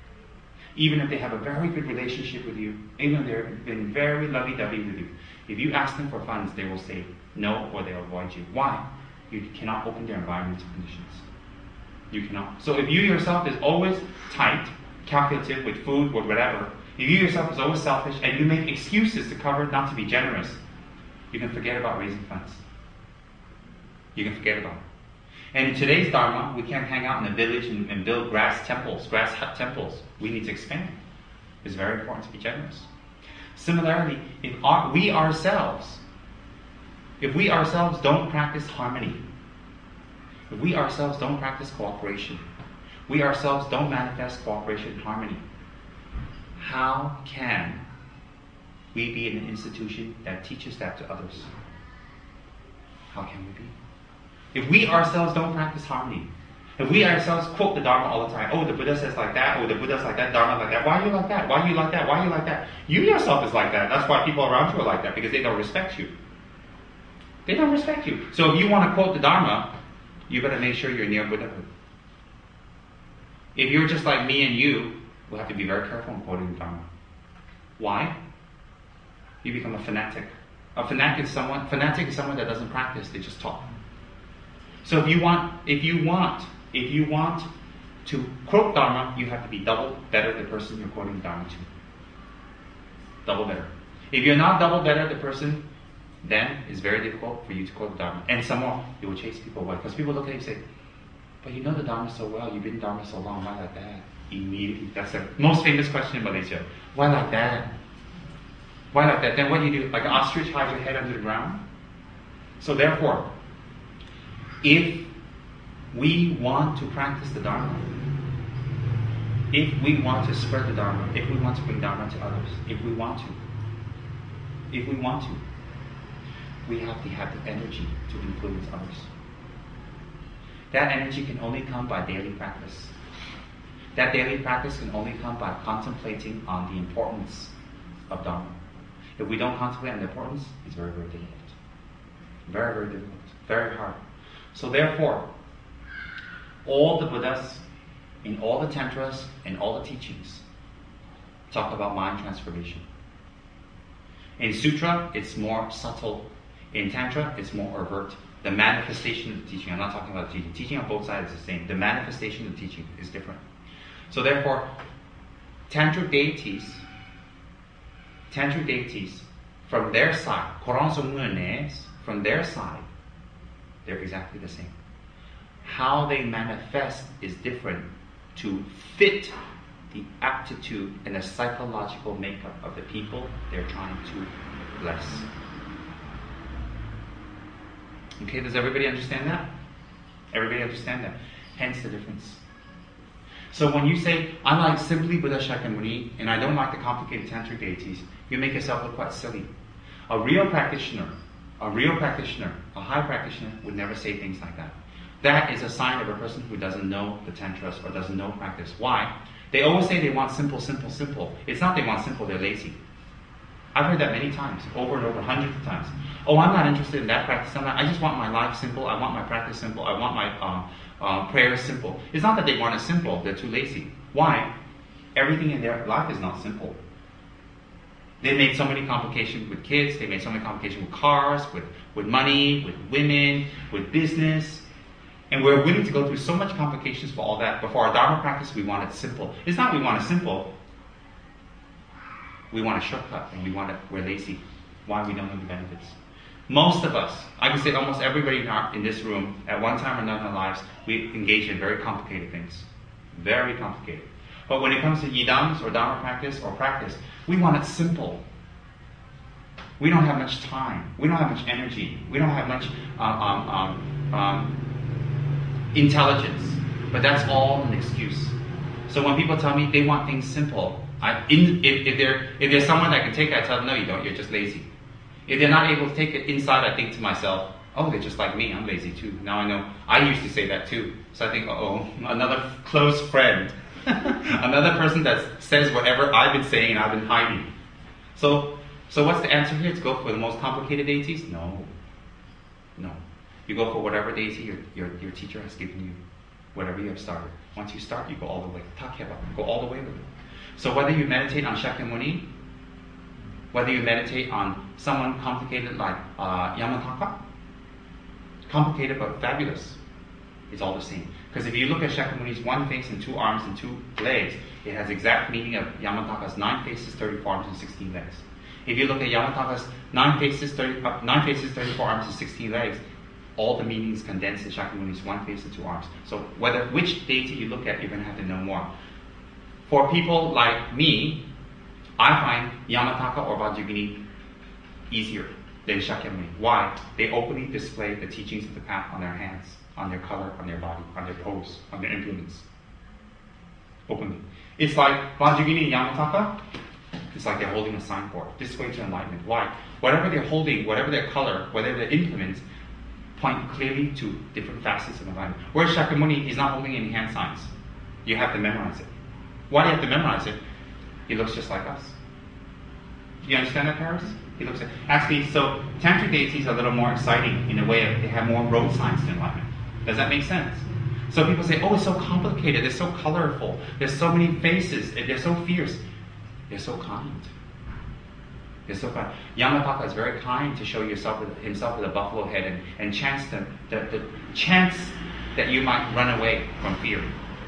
even if they have a very good relationship with you, even if they've been very lovey-dovey with you, if you ask them for funds, they will say no or they'll avoid you. Why? You cannot open their environmental conditions. You cannot. So if you yourself is always tight, calculative with food or whatever, if you yourself is always selfish and you make excuses to cover not to be generous, you can forget about raising funds. You can forget about it. And in today's Dharma, we can't hang out in a village and, and build grass temples, grass hut temples. We need to expand. It's very important to be generous. Similarly, if our, we ourselves, if we ourselves don't practice harmony, if we ourselves don't practice cooperation, we ourselves don't manifest cooperation and harmony, how can we be in an institution that teaches that to others? How can we be? If we ourselves don't practice harmony, if we ourselves quote the Dharma all the time, oh, the Buddha says like that, oh, the Buddha's like that, Dharma like that, why are you like that? Why are you like that? Why are you like that? You yourself is like that. That's why people around you are like that, because they don't respect you. They don't respect you. So if you want to quote the Dharma, you better make sure you're near Buddhahood. If you're just like me and you, we'll have to be very careful in quoting the Dharma. Why? You become a fanatic. A fanatic is someone fanatic is someone that doesn't practice, they just talk. So if you want if you want if you want to quote Dharma, you have to be double better the person you're quoting Dharma to. Double better. If you're not double better the person, then it's very difficult for you to quote the Dharma. And some more, you will chase people away. Because people look at you and say, but you know the Dharma so well, you've been in Dharma so long, why like that? Immediately, that's the most famous question in Malaysia. Why like that? Why like that? Then what do you do? Like an ostrich, hide your head under the ground? So therefore, if we want to practice the Dharma, if we want to spread the Dharma, if we want to bring Dharma to others, if we want to, if we want to, we have to have the energy to influence others. That energy can only come by daily practice. That daily practice can only come by contemplating on the importance of Dharma. If we don't contemplate on the importance, it's very, very difficult. Very, very difficult. Very hard. So therefore, all the Buddhas, in all the Tantras, and all the teachings, talk about mind transformation. In Sutra, it's more subtle. In Tantra, it's more overt. The manifestation of the teaching, I'm not talking about the teaching. Teaching on both sides is the same. The manifestation of the teaching is different. So therefore, Tantric deities, Tantric deities, from their side, Koran Sungmunes, from their side, they're exactly the same. How they manifest is different to fit the aptitude and the psychological makeup of the people they're trying to bless. Okay, does everybody understand that? Everybody understand that? Hence the difference. So when you say, I like simply Buddha Shakyamuni and I don't like the complicated tantric deities, you make yourself look quite silly. A real practitioner, a real practitioner, a high practitioner would never say things like that. That is a sign of a person who doesn't know the tantras or doesn't know practice. Why? They always say they want simple, simple, simple. It's not they want simple, they're lazy. I've heard that many times, over and over, hundreds of times. Oh, I'm not interested in that practice. I'm not, I just want my life simple. I want my practice simple. I want my um, uh, prayers simple. It's not that they want it simple. They're too lazy. Why? Everything in their life is not simple. They made so many complications with kids. They made so many complications with cars, with, with money, with women, with business. And we're willing to go through so much complications for all that. But for our Dharma practice, we want it simple. It's not we want it simple. We want a shortcut, and we want it, we're lazy. Why? We don't know the benefits. Most of us, I can say almost everybody in, our, in this room, at one time or another in our lives, we engage in very complicated things. Very complicated. But when it comes to yidams or Dharma practice or practice, we want it simple. We don't have much time. We don't have much energy. We don't have much um, um, um, um, intelligence. But that's all an excuse. So when people tell me they want things simple, I, in, if, if, they're, if there's someone that can take it, I tell them, no, you don't, you're just lazy. If they're not able to take it inside, I think to myself, oh, they're just like me, I'm lazy too. Now I know, I used to say that too. So I think, uh-oh, another close friend. Another person that says whatever I've been saying and I've been hiding. So, so what's the answer here? To go for the most complicated deities? No. No. You go for whatever deity your, your, your teacher has given you. Whatever you have started. Once you start, you go all the way. Takyaba, go all the way with it. So whether you meditate on Shakyamuni, whether you meditate on someone complicated like uh, Yamataka, complicated but fabulous, it's all the same. Because if you look at Shakyamuni's one face and two arms and two legs, it has exact meaning of Yamataka's nine faces, thirty-four arms, and sixteen legs. If you look at Yamataka's nine faces, thirty, uh, nine faces, thirty-four arms, and sixteen legs, all the meanings condensed in Shakyamuni's one face and two arms. So whether which deity you look at, you're going to have to know more. For people like me, I find Yamataka or Vajrayogini easier than Shakyamuni. Why? They openly display the teachings of the path on their hands, on their color, on their body, on their pose, on their implements. Openly. It's like Vajrayogini and Yamataka, it's like they're holding a signboard. This way to enlightenment. Why? Whatever they're holding, whatever their color, whatever their implements, point clearly to different facets of enlightenment. Whereas Shakyamuni, he's not holding any hand signs. You have to memorize it. Why do you have to memorize it? He looks just like us. Do you understand that, Paris? He looks at, actually, so tantric deities are a little more exciting in a way of they have more road signs to enlightenment. Does that make sense? So people say, oh, it's so complicated, they're so colorful, there's so many faces, they're so fierce. They're so kind. They're so kind. Yamataka is very kind to show yourself with, himself with a buffalo head and, and chance the, the, the chance that you might run away from fear.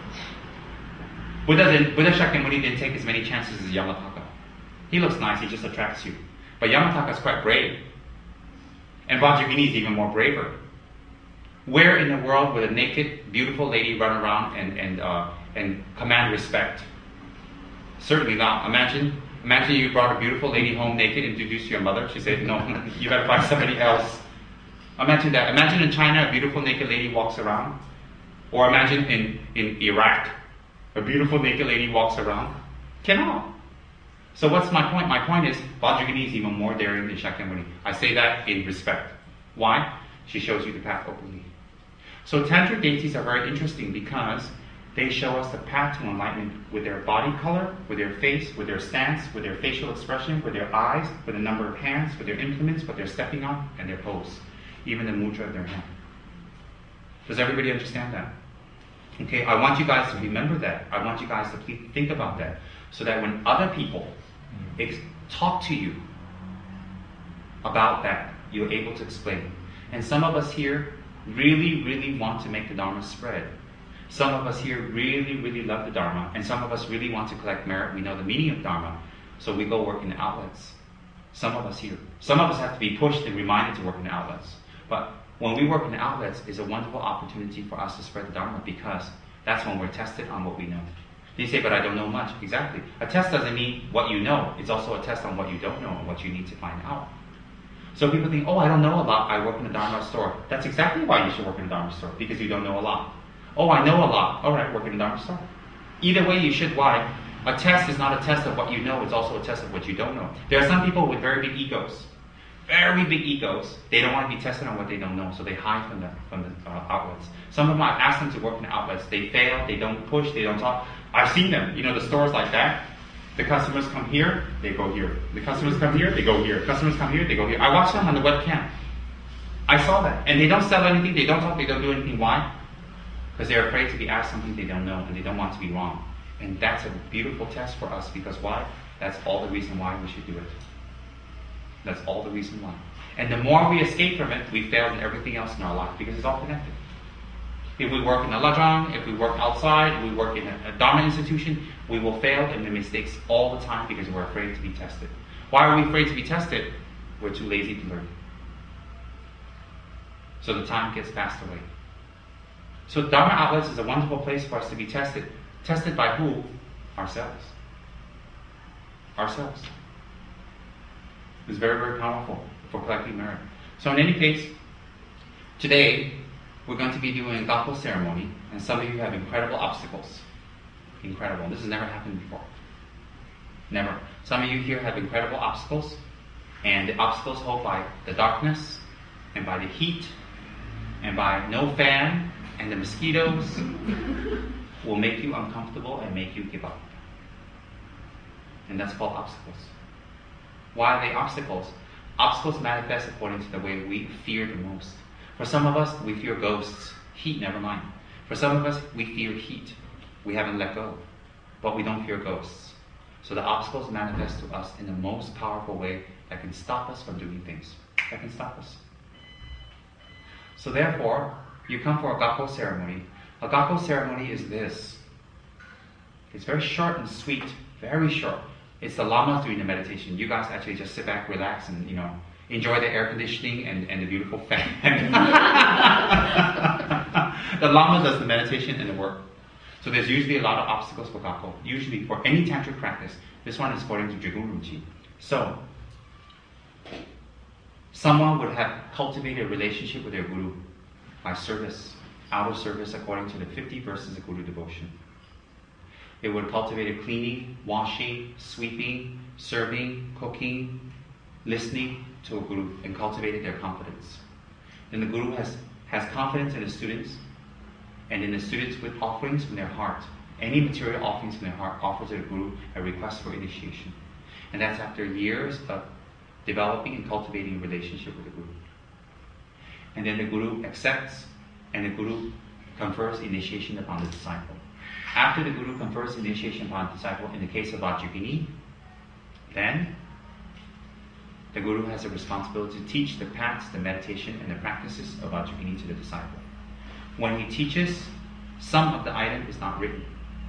Buddha, didn't, Buddha Shakyamuni didn't take as many chances as Yamataka. He looks nice, he just attracts you. But Yamataka is quite brave. And Vajrayogini is even more braver. Where in the world would a naked, beautiful lady run around and, and, uh, and command respect? Certainly not. Imagine, imagine you brought a beautiful lady home naked and introduced to your mother. She said, no, you better find somebody else. Imagine that. Imagine in China, a beautiful naked lady walks around. Or imagine in, in Iraq, a beautiful naked lady walks around. Cannot. So what's my point? My point is, Vajrayogini is even more daring than Shakyamuni. I say that in respect. Why? She shows you the path openly. So tantric deities are very interesting because they show us the path to enlightenment with their body color, with their face, with their stance, with their facial expression, with their eyes, with the number of hands, with their implements, what they're stepping on, and their pose. Even the mudra of their hand. Does everybody understand that? Okay, I want you guys to remember that. I want you guys to please think about that. So that when other people ex- talk to you about that, you're able to explain. And some of us here really, really want to make the Dharma spread. Some of us here really, really love the Dharma, and some of us really want to collect merit. We know the meaning of Dharma, so we go work in the outlets. Some of us here. Some of us have to be pushed and reminded to work in the outlets. But when we work in the outlets, it's a wonderful opportunity for us to spread the Dharma because that's when we're tested on what we know. You say, but I don't know much. Exactly. A test doesn't mean what you know. It's also a test on what you don't know and what you need to find out. So people think, oh, I don't know a lot. I work in a Dharma store. That's exactly why you should work in a Dharma store, because you don't know a lot. Oh, I know a lot. All right, work in a Dharma store. Either way, you should. Why? A test is not a test of what you know. It's also a test of what you don't know. There are some people with very big egos. Very big egos. They don't want to be tested on what they don't know, so they hide from the, from the uh, outlets. Some of them, I've asked them to work in the outlets. They fail. They don't push. They don't talk. I've seen them. You know, the stores like that. The customers come here, they go here. The customers come here, they go here. Customers come here, they go here. I watch them on the webcam. I saw that. And they don't sell anything, they don't talk, they don't do anything. Why? Because they're afraid to be asked something they don't know, and they don't want to be wrong. And that's a beautiful test for us, because why? That's all the reason why we should do it. That's all the reason why. And the more we escape from it, we fail in everything else in our life, because it's all connected. If we work in a lajang, if we work outside, we work in a, a Dharma institution, we will fail and make mistakes all the time because we're afraid to be tested. Why are we afraid to be tested? We're too lazy to learn. So the time gets passed away. So Dharma outlets is a wonderful place for us to be tested. Tested by who? Ourselves. Ourselves. It's very, very powerful for collecting merit. So in any case, today we're going to be doing a Gakko ceremony, and some of you have incredible obstacles. Incredible. This has never happened before. Never. Some of you here have incredible obstacles, and the obstacles hold by the darkness, and by the heat, and by no fan, and the mosquitoes will make you uncomfortable and make you give up. And that's called obstacles. Why are they obstacles? Obstacles manifest according to the way we fear the most. For some of us, we fear ghosts. Heat, never mind. For some of us, we fear heat. We haven't let go. But we don't fear ghosts. So the obstacles manifest to us in the most powerful way that can stop us from doing things. That can stop us. So therefore, you come for a Gakko ceremony. A Gakko ceremony is this. It's very short and sweet, very short. It's the Lama doing the meditation. You guys actually just sit back, relax, and you know, enjoy the air conditioning and, and the beautiful fan. The Lama does the meditation and the work. So there's usually a lot of obstacles for Gakko. Usually for any tantric practice. This one is according to Drigun Rinpoche. So, someone would have cultivated a relationship with their guru by service, outer service according to the fifty verses of Guru devotion. They would have cultivated cleaning, washing, sweeping, serving, cooking, listening to a guru, and cultivated their confidence. Then the guru has, has confidence in the students, and in the students with offerings from their heart. Any material offerings from their heart offer to the guru a request for initiation. And that's after years of developing and cultivating a relationship with the guru. And then the guru accepts, and the guru confers initiation upon the disciple. After the guru confers initiation upon the disciple, in the case of Vajrayogini, then the guru has a responsibility to teach the paths, the meditation, and the practices of Vajrayogini to the disciple. When he teaches, some of the item is not written.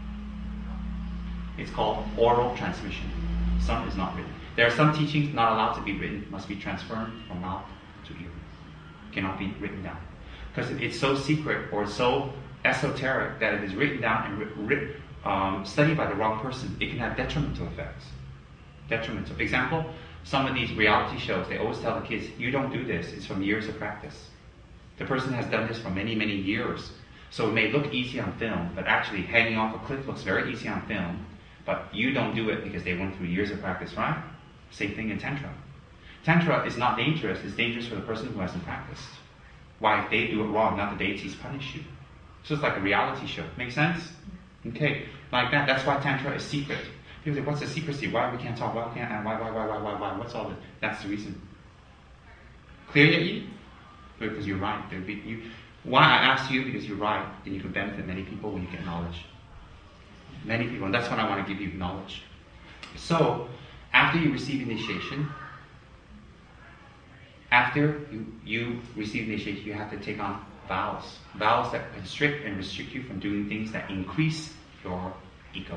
It's called oral transmission. Some is not written. There are some teachings not allowed to be written, must be transferred from mouth to ear. Cannot be written down. Because it's so secret or so esoteric that if it's written down and writ, um, studied by the wrong person, it can have detrimental effects. Detrimental. Example, some of these reality shows, they always tell the kids, you don't do this, it's from years of practice. The person has done this for many, many years. So it may look easy on film, but actually hanging off a cliff looks very easy on film, but you don't do it because they went through years of practice, right? Same thing in Tantra. Tantra is not dangerous, it's dangerous for the person who hasn't practiced. Why, if they do it wrong, not the deities punish you. So it's like a reality show. Make sense? Okay, like that. That's why Tantra is secret. People say, what's the secrecy? Why we can't talk? Why we can't? Why, why, why, why, why, why? What's all this? That's the reason. Clear yet, you? Because you're right. Be, you, why I asked you? Because you're right. Then you can benefit many people when you get knowledge. Many people. And that's when I want to give you knowledge. So, after you receive initiation, after you, you receive initiation, you have to take on vows. Vows that constrict and restrict you from doing things that increase your ego.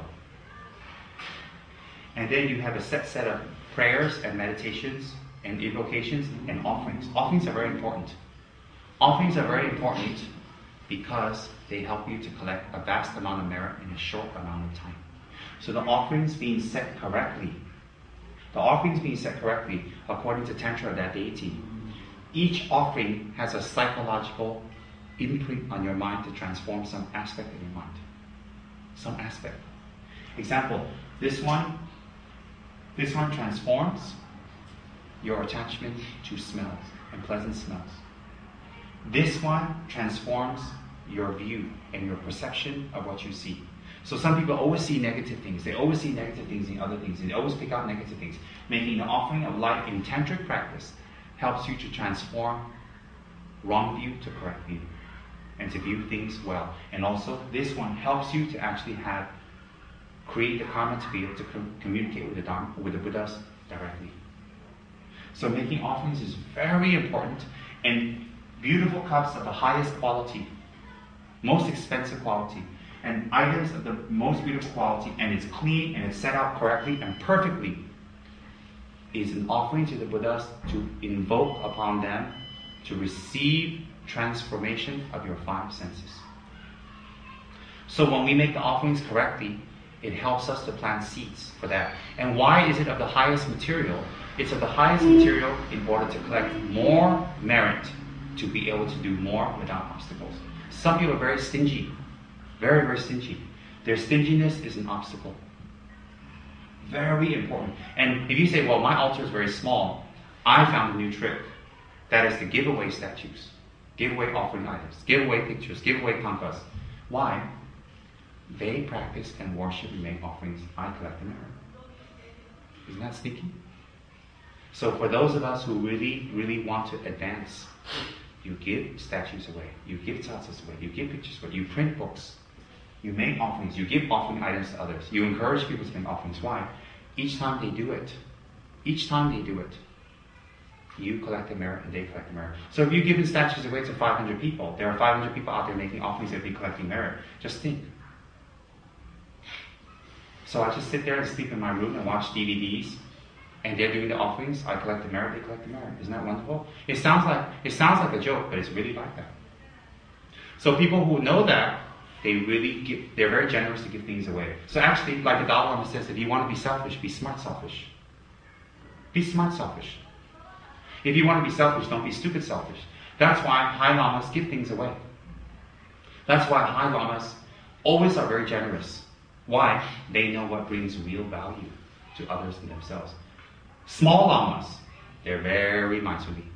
And then you have a set set of prayers and meditations and invocations and offerings. Offerings are very important. Offerings are very important because they help you to collect a vast amount of merit in a short amount of time. So the offerings being set correctly, the offerings being set correctly according to Tantra of that deity, each offering has a psychological imprint on your mind to transform some aspect of your mind. Some aspect. Example, this one, this one transforms your attachment to smells and pleasant smells. This one transforms your view and your perception of what you see. So some people always see negative things. They always see negative things in other things. They always pick out negative things. Making the offering of light in tantric practice helps you to transform wrong view to correct view and to view things well. And also, this one helps you to actually have create the karma to be able to com- communicate with the Dharma, with the Buddhas directly. So making offerings is very important, and beautiful cups of the highest quality, most expensive quality, and items of the most beautiful quality, and it's clean and it's set out correctly and perfectly, is an offering to the Buddhas to invoke upon them to receive transformation of your five senses. So when we make the offerings correctly, it helps us to plant seeds for that. And why is it of the highest material? It's of the highest material in order to collect more merit to be able to do more without obstacles. Some people are very stingy. Very, very stingy. Their stinginess is an obstacle. Very important. And if you say, well, my altar is very small, I found a new trick. That is to give away statues, give away offering items, give away pictures, give away kankas. Why? They practice and worship and make offerings. I collect the merit. Isn't that sneaky? So for those of us who really, really want to advance, you give statues away, you give tsatsas away, you give pictures away, you print books, you make offerings, you give offering items to others. You encourage people to make offerings. Why? each time they do it, each time they do it, you collect the merit and they collect the merit. So if you've given statues away to five hundred people, there are five hundred people out there making offerings that will be collecting merit. Just think. So I just sit there and sleep in my room and watch D V Ds, and they're doing the offerings. I collect the merit, they collect the merit. Isn't that wonderful? It sounds like it sounds like a joke, but it's really like that. So people who know that, they really give, they're very generous to give things away. So actually, like the Dalai Lama says, if you want to be selfish, be smart selfish. Be smart selfish. If you want to be selfish, don't be stupid selfish. That's why High Lamas give things away. That's why High Lamas always are very generous. Why? They know what brings real value to others and themselves. Small Lamas, they're very miserly.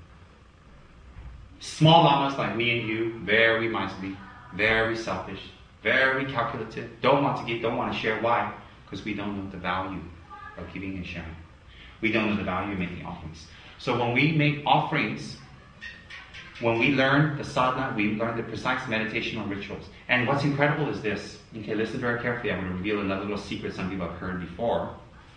Small Lamas like me and you, very miserly, very selfish, very calculative, don't want to give, don't want to share. Why? Because we don't know the value of giving and sharing. We don't know the value of making offerings. So when we make offerings, when we learn the sadhana, we learn the precise meditation or rituals. And what's incredible is this. Okay, listen very carefully. I'm going to reveal another little secret some people have heard before.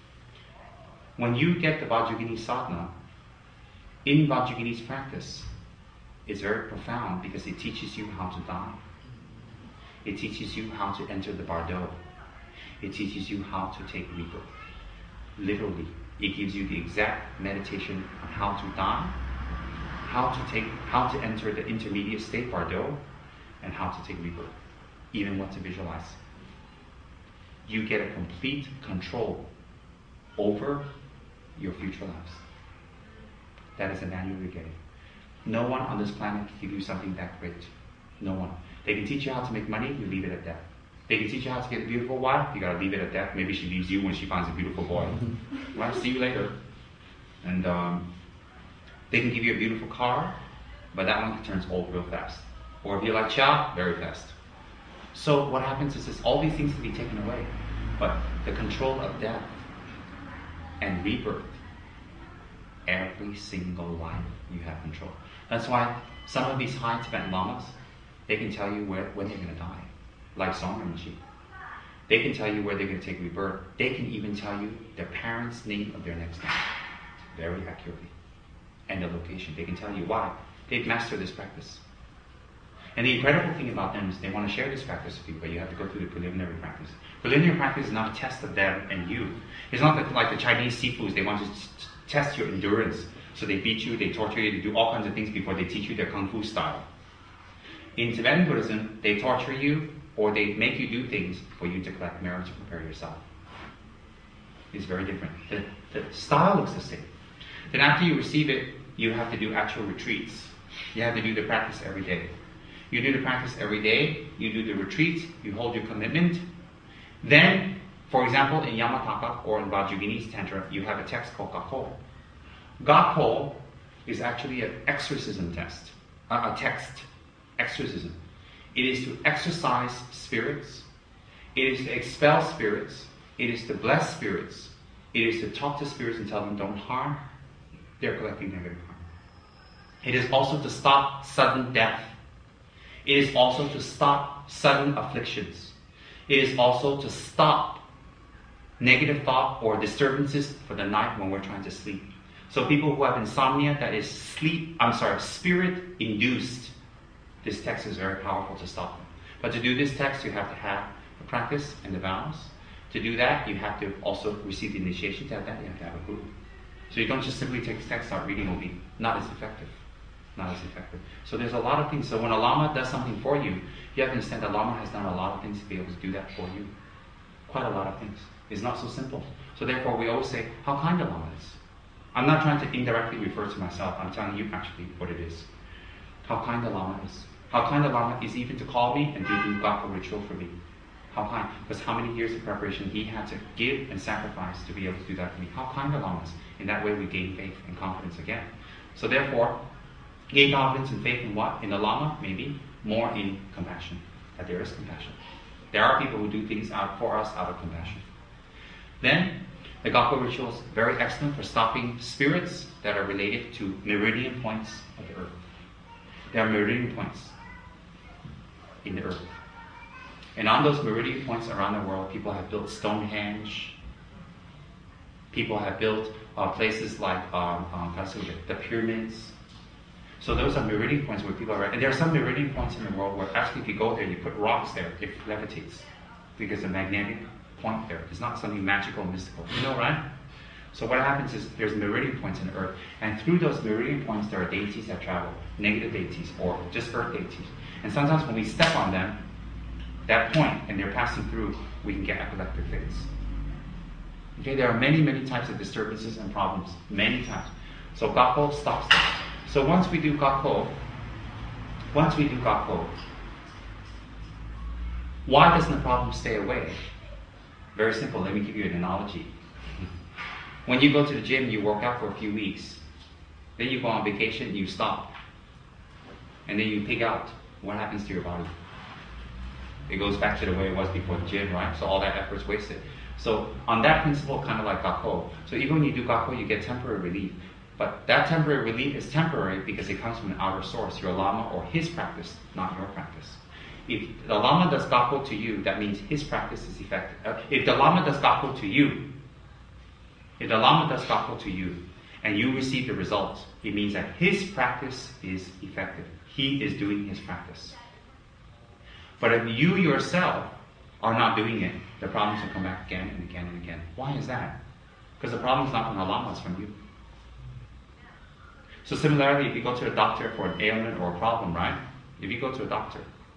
When you get the Vajrayogini sadhana, in Vajrayogini's practice, it's very profound because it teaches you how to die. It teaches you how to enter the bardo. It teaches you how to take rebirth. Literally, it gives you the exact meditation on how to die, how to take, how to enter the intermediate state bardo, and how to take rebirth. Even what to visualize. You get a complete control over your future lives. That is the manual you're getting. No one on this planet can give you something that great. No one. They can teach you how to make money, you leave it at that. They can teach you how to get a beautiful wife, you gotta leave it at that. Maybe she leaves you when she finds a beautiful boy. Well, see you later. And um, they can give you a beautiful car, but that one turns old real fast. Or if you like chow, very fast. So what happens is this, all these things can be taken away. But the control of death and rebirth, every single life you have control. That's why some of these high Tibetan lamas, they can tell you where, when they're going to die. Like Songren Rinpoche. They can tell you where they're going to take rebirth. They can even tell you their parents' name of their next life. Very accurately. And the location. They can tell you why. They've mastered this practice. And the incredible thing about them is they want to share this practice with you, but you have to go through the preliminary practice. Preliminary practice is not a test of them and you. It's not that, like the Chinese sifus, they want to t- test your endurance. So they beat you, they torture you, they do all kinds of things before they teach you their Kung Fu style. In Tibetan Buddhism, they torture you or they make you do things for you to collect merit to prepare yourself. It's very different. The, the style looks the same. Then after you receive it, you have to do actual retreats. You have to do the practice every day. You do the practice every day, you do the retreat, you hold your commitment. Then, for example, in Yamataka or in Vajrayogini's Tantra, you have a text called Gakko. Gakko is actually an exorcism test, uh, a text, exorcism. It is to exorcise spirits, it is to expel spirits, it is to bless spirits, it is to talk to spirits and tell them don't harm, they're collecting negative harm. It is also to stop sudden death. It is also to stop sudden afflictions. It is also to stop negative thought or disturbances for the night when we're trying to sleep. So people who have insomnia that is sleep, I'm sorry, spirit induced, this text is very powerful to stop them. But to do this text, you have to have the practice and the vows. To do that, you have to also receive the initiation. To have that, you have to have a guru. So you don't just simply take the text, start reading, will be not as effective. Not as effective. So there's a lot of things. So when a Lama does something for you, you have to understand that Lama has done a lot of things to be able to do that for you. Quite a lot of things. It's not so simple. So therefore we always say, how kind a Lama is. I'm not trying to indirectly refer to myself. I'm telling you actually what it is. How kind a Lama is. How kind a Lama is even to call me and do the Gakko ritual for me. How kind. Because how many years of preparation he had to give and sacrifice to be able to do that for me. How kind a Lama is. In that way we gain faith and confidence again. So therefore, gain confidence and faith in what? In the Lama, maybe. More in compassion. That there is compassion. There are people who do things out for us out of compassion. Then, the Gakko ritual is very excellent for stopping spirits that are related to meridian points of the earth. There are meridian points in the earth. And on those meridian points around the world, people have built Stonehenge, People have built uh, places like um, um, the pyramids. So those are meridian points where people are, and there are some meridian points in the world where actually if you go there, you put rocks there, it levitates. Because the magnetic point there is not something magical and mystical. You know, right? So what happens is there's meridian points in the earth, and through those meridian points there are deities that travel, negative deities or just earth deities. And sometimes when we step on them, that point, and they're passing through, we can get epileptic fits. Okay, there are many, many types of disturbances and problems, many types. So Gakko stops that. So once we do Gakko, once we do Gakko, why doesn't the problem stay away? Very simple, let me give you an analogy. When you go to the gym, you work out for a few weeks. Then you go on vacation, you stop. And then you pig out. What happens to your body? It goes back to the way it was before the gym, right? So all that effort's wasted. So on that principle, kind of like Gakko. So even when you do Gakko, you get temporary relief. But that temporary relief is temporary because it comes from an outer source, your Lama or his practice, not your practice. If the Lama does Gakko to you, that means his practice is effective. Uh, if the Lama does Gakko to you, if the Lama does Gakko to you, and you receive the results, it means that his practice is effective. He is doing his practice. But if you yourself are not doing it, the problems will come back again and again and again. Why is that? Because the problem is not from the Lama, it's from you. So similarly, if you go to a doctor for an ailment or a problem, right? If you go to a doctor,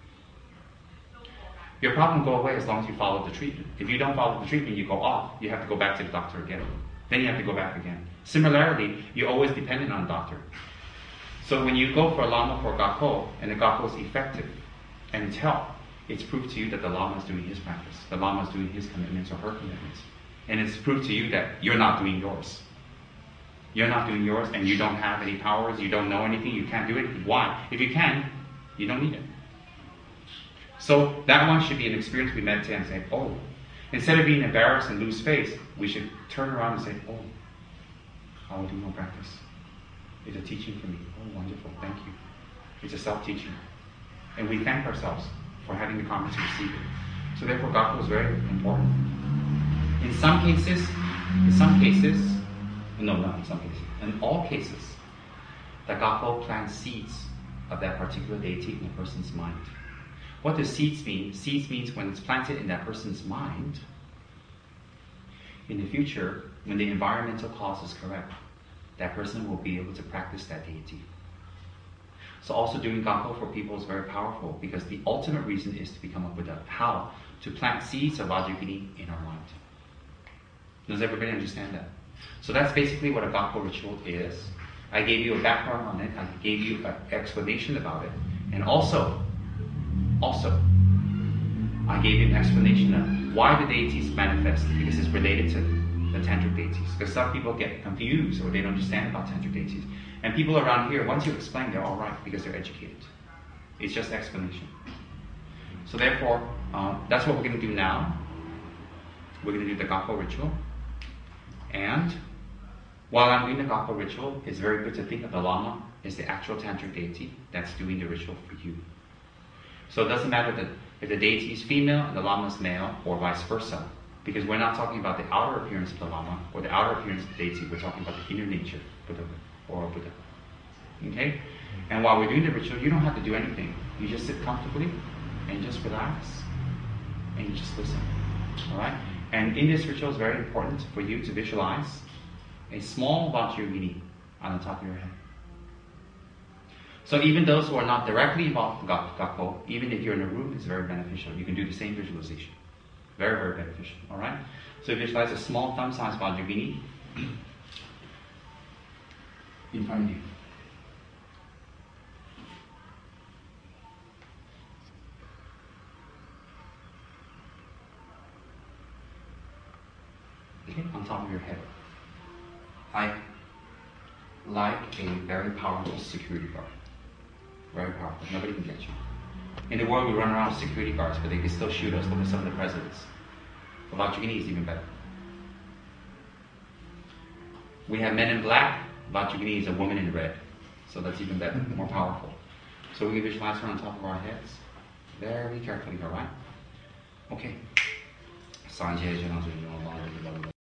your problem will go away as long as you follow the treatment. If you don't follow the treatment, you go off. You have to go back to the doctor again. Then you have to go back again. Similarly, you're always dependent on a doctor. So when you go for a Lama for Gakko, and the Gakko is effective, and it's help, it's proof to you that the Lama is doing his practice. The Lama is doing his commitments or her commitments. And it's proof to you that you're not doing yours. You're not doing yours, and you don't have any powers, you don't know anything, you can't do it. Why? If you can, you don't need it. So that one should be an experience we meditate and say, oh, instead of being embarrassed and lose face, we should turn around and say, oh, I will do more practice. It's a teaching for me. Oh, wonderful, thank you. It's a self-teaching. And we thank ourselves for having the karma to receive it. So therefore, Gakko is very important. In some cases, in some cases, no, not in some cases, in all cases, the Gakko plants seeds of that particular deity in a person's mind. What does seeds mean? Seeds means when it's planted in that person's mind, in the future, when the environmental cause is correct, that person will be able to practice that deity. So also doing Gakko for people is very powerful because the ultimate reason is to become a Buddha. How? To plant seeds of Vajrayogini in our mind. Does everybody understand that? So that's basically what a Gakko ritual is. I gave you a background on it. I gave you an explanation about it. And also, also, I gave you an explanation of why the deities manifest, because it's related to the tantric deities. Because some people get confused or they don't understand about tantric deities. And people around here, once you explain, they're all right because they're educated. It's just explanation. So therefore, um, that's what we're going to do now. We're going to do the Gakko ritual. And while I'm doing the Gakko ritual, it's very good to think of the Lama as the actual tantric deity that's doing the ritual for you. So it doesn't matter that if the deity is female and the Lama is male, or vice versa, because we're not talking about the outer appearance of the Lama or the outer appearance of the deity. We're talking about the inner nature, Buddha or Buddha. Okay? And while we're doing the ritual, you don't have to do anything. You just sit comfortably and just relax and you just listen. All right? And in this ritual, it's very important for you to visualize a small Vajrayogini on the top of your head. So even those who are not directly involved in Gakko, even if you're in a room, it's very beneficial. You can do the same visualization. Very, very beneficial. All right? So visualize a small thumb-sized Vajrayogini in front of you. Okay, on top of your head. Like, like a very powerful security guard. Very powerful. Nobody can get you. In the world, we run around with security guards, but they can still shoot us. Look at some of the presidents. But Vajrayogini is even better. We have men in black. Vajrayogini is a woman in red. So that's even better, more powerful. So we can visualize her on top of our heads. Very carefully, all right? Okay.